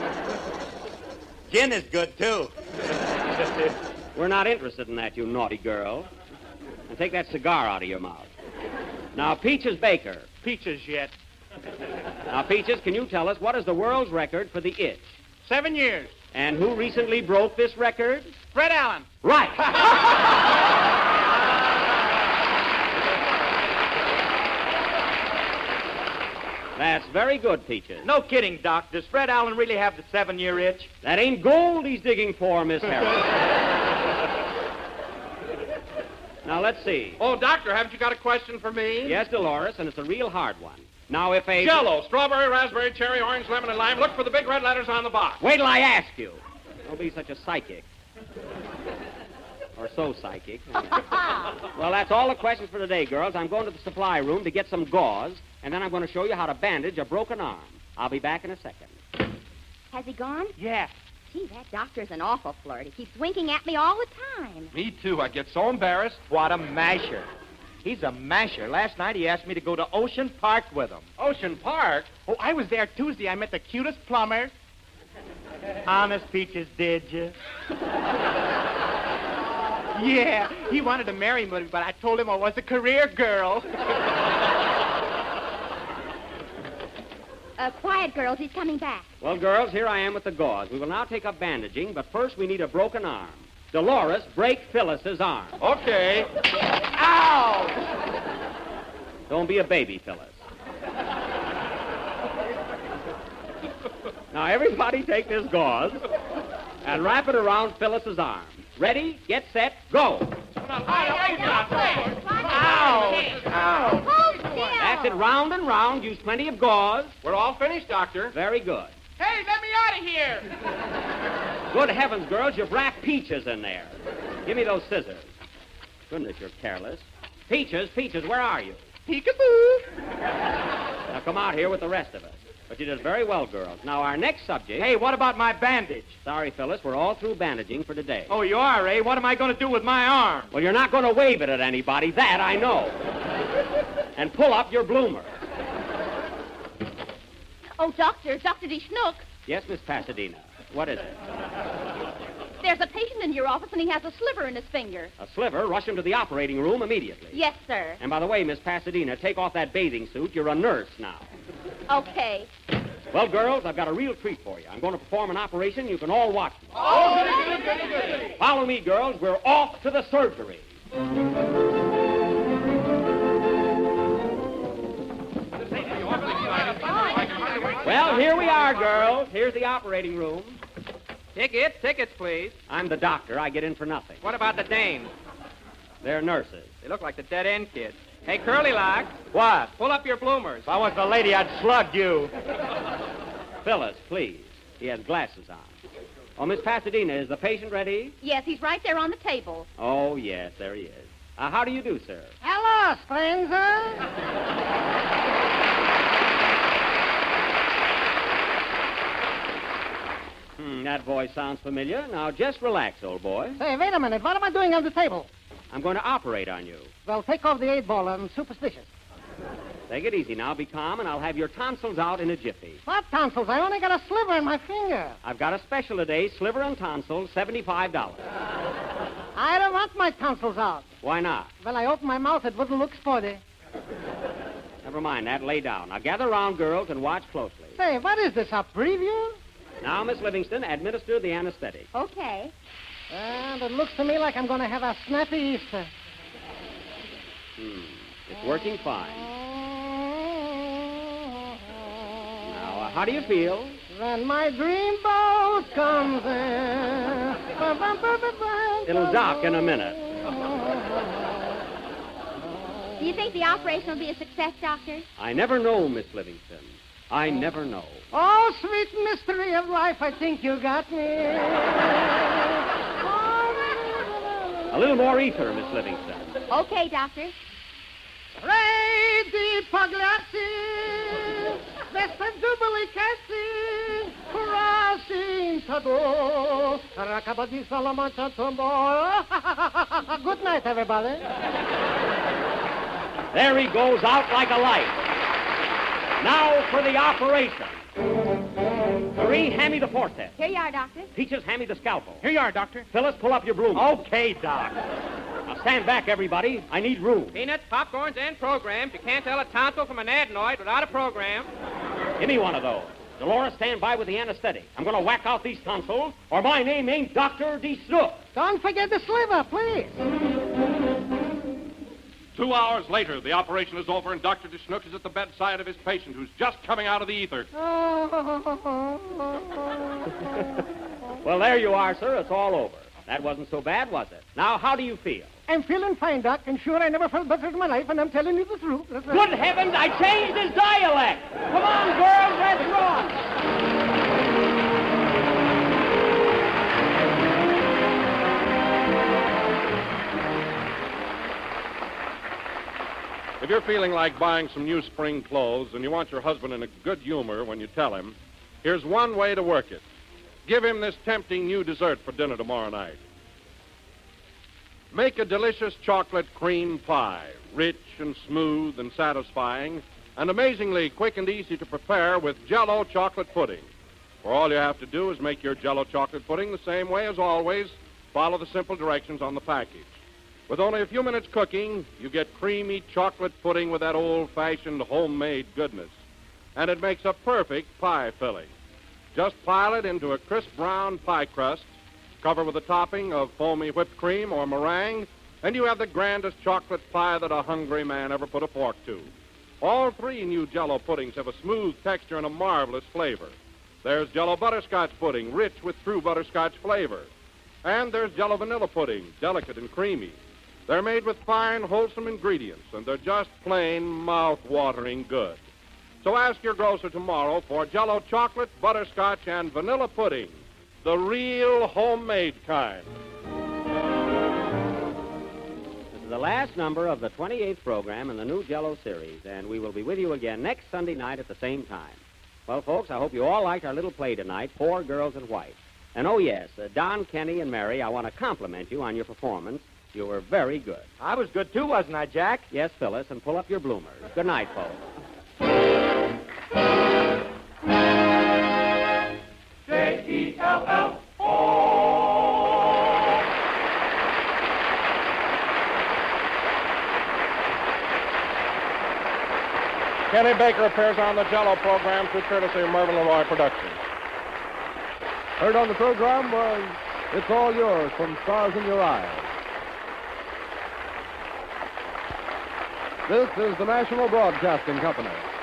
Gin is good, too. We're not interested in that, you naughty girl. And take that cigar out of your mouth. Now, Peaches Baker. Peaches yet. Now, Peaches, can you tell us what is the world's record for the itch? Seven years. And who recently broke this record? Fred Allen. Right. That's very good, Peaches. No kidding, Doc. Does Fred Allen really have the seven-year itch? That ain't gold he's digging for, Miss Harris. Now, let's see. Oh, Doctor, haven't you got a question for me? Yes, Dolores, and it's a real hard one. Now, if a... Jell-O, strawberry, raspberry, cherry, orange, lemon, and lime. Look for the big red letters on the box. Wait till I ask you. Don't be such a psychic. Or so psychic. Well, that's all the questions for today, girls. I'm going to the supply room to get some gauze, and then I'm going to show you how to bandage a broken arm. I'll be back in a second. Has he gone? Yeah. Gee, that doctor's an awful flirt. He keeps winking at me all the time. Me too. I get so embarrassed. What a masher. He's a masher. Last night he asked me to go to Ocean Park with him. Ocean Park? Oh, I was there Tuesday. I met the cutest plumber. Honest, Peaches, did you? Yeah, he wanted to marry me, but I told him I was a career girl. Uh, quiet, girls. He's coming back. Well, girls, here I am with the gauze. We will now take up bandaging, but first we need a broken arm. Dolores, break Phyllis's arm. Okay. Ow! Don't be a baby, Phyllis. Now, everybody take this gauze and wrap it around Phyllis's arm. Ready, get set, go. Ow! Ow! That's it, round and round. Use plenty of gauze. We're all finished, Doctor. Very good. Hey, let me out of here! Good heavens, girls, you've wrapped Peaches in there. Give me those scissors. Goodness, you're careless. Peaches, Peaches, where are you? Peekaboo! Now come out here with the rest of us. But you did very well, girls. Now, our next subject... Hey, what about my bandage? Sorry, Phyllis, we're all through bandaging for today. Oh, you are, eh? What am I going to do with my arm? Well, you're not going to wave it at anybody. That I know. And pull up your bloomer. Oh, Doctor, Doctor DeSchnook. Yes, Miss Pasadena. What is it? There's a patient in your office, and he has a sliver in his finger. A sliver? Rush him to the operating room immediately. Yes, sir. And by the way, Miss Pasadena, take off that bathing suit. You're a nurse now. Okay. Well, girls, I've got a real treat for you. I'm going to perform an operation. You can all watch me. Oh, goody, goody, goody, goody. Follow me, girls. We're off to the surgery. Well, here we are, girls. Here's the operating room. Tickets, tickets, please. I'm the doctor. I get in for nothing. What about the dames? They're nurses. They look like the dead-end kids. Hey, Curly Lock. What? Pull up your bloomers. If I was the lady, I'd slug you. Phyllis, please. He has glasses on. Oh, Miss Pasadena, is the patient ready? Yes, he's right there on the table. Oh, yes, there he is. Uh, how do you do, sir? Hello, stranger. Hmm, that voice sounds familiar. Now, just relax, old boy. Say, wait a minute. What am I doing on the table? I'm going to operate on you. Well, take off the eight ball. I'm superstitious. Take it easy now. Be calm, and I'll have your tonsils out in a jiffy. What tonsils? I only got a sliver in my finger. I've got a special today, sliver and tonsils, seventy-five dollars. I don't want my tonsils out. Why not? Well, I opened my mouth. It wouldn't look sporty. Never mind that. Lay down. Now, gather around, girls, and watch closely. Say, what is this, a preview? Now, Miss Livingston, administer the anesthetic. Okay. And it looks to me like I'm going to have a snappy Easter. Hmm. It's working fine. Now, uh, how do you feel? When my dreamboat comes in. It'll dock in a minute. Do you think the operation will be a success, Doctor? I never know, Miss Livingston. I never know. Oh, sweet mystery of life, I think you got me. little more ether, Miss Livingston. Okay, Doctor. Ready, Pagliazzi! Vestibuli cassi! Crossing Tado! Rakabadi Salamanca Tombo! Good night, everybody. There he goes out like a light. Now for the operation. Marie, hand me the forceps. Here you are, Doctor. Peaches, hand me the scalpel. Here you are, Doctor. Phyllis, pull up your bloom. Okay, Doc. Now stand back, everybody. I need room. Peanuts, popcorns, and programs. You can't tell a tonsil from an adenoid without a program. Give me one of those. Dolores, stand by with the anesthetic. I'm going to whack out these tonsils, or my name ain't Doctor D. Snook. Don't forget the sliver, please. Two hours later, the operation is over, and Doctor DeSnook is at the bedside of his patient who's just coming out of the ether. Well, there you are, sir. It's all over. That wasn't so bad, was it? Now, how do you feel? I'm feeling fine, Doc, and sure I never felt better in my life, and I'm telling you the truth. That's right. Good heavens, I changed his dialect. Come on, girls, let's rock. If you're feeling like buying some new spring clothes and you want your husband in a good humor when you tell him, here's one way to work it. Give him this tempting new dessert for dinner tomorrow night. Make a delicious chocolate cream pie, rich and smooth and satisfying, and amazingly quick and easy to prepare with Jell-O chocolate pudding. For all you have to do is make your Jell-O chocolate pudding the same way as always. Follow the simple directions on the package. With only a few minutes cooking, you get creamy chocolate pudding with that old-fashioned homemade goodness. And it makes a perfect pie filling. Just pile it into a crisp brown pie crust, cover with a topping of foamy whipped cream or meringue, and you have the grandest chocolate pie that a hungry man ever put a fork to. All three new Jell-O puddings have a smooth texture and a marvelous flavor. There's Jell-O butterscotch pudding, rich with true butterscotch flavor. And there's Jell-O vanilla pudding, delicate and creamy. They're made with fine, wholesome ingredients, and they're just plain mouth-watering good. So ask your grocer tomorrow for Jell-O chocolate, butterscotch, and vanilla pudding, the real homemade kind. This is the last number of the twenty-eighth program in the new Jell-O series, and we will be with you again next Sunday night at the same time. Well, folks, I hope you all liked our little play tonight, Four Girls in White. And, oh, yes, uh, Don, Kenny, and Mary, I want to compliment you on your performance. You were very good. I was good, too, wasn't I, Jack? Yes, Phyllis, and pull up your bloomers. Good night, folks. J E L L O. Kenny Baker appears on the Jell-O program through courtesy of Mervyn LeRoy Productions. Heard on the program was It's All Yours from Stars in Your Eyes. This is the National Broadcasting Company.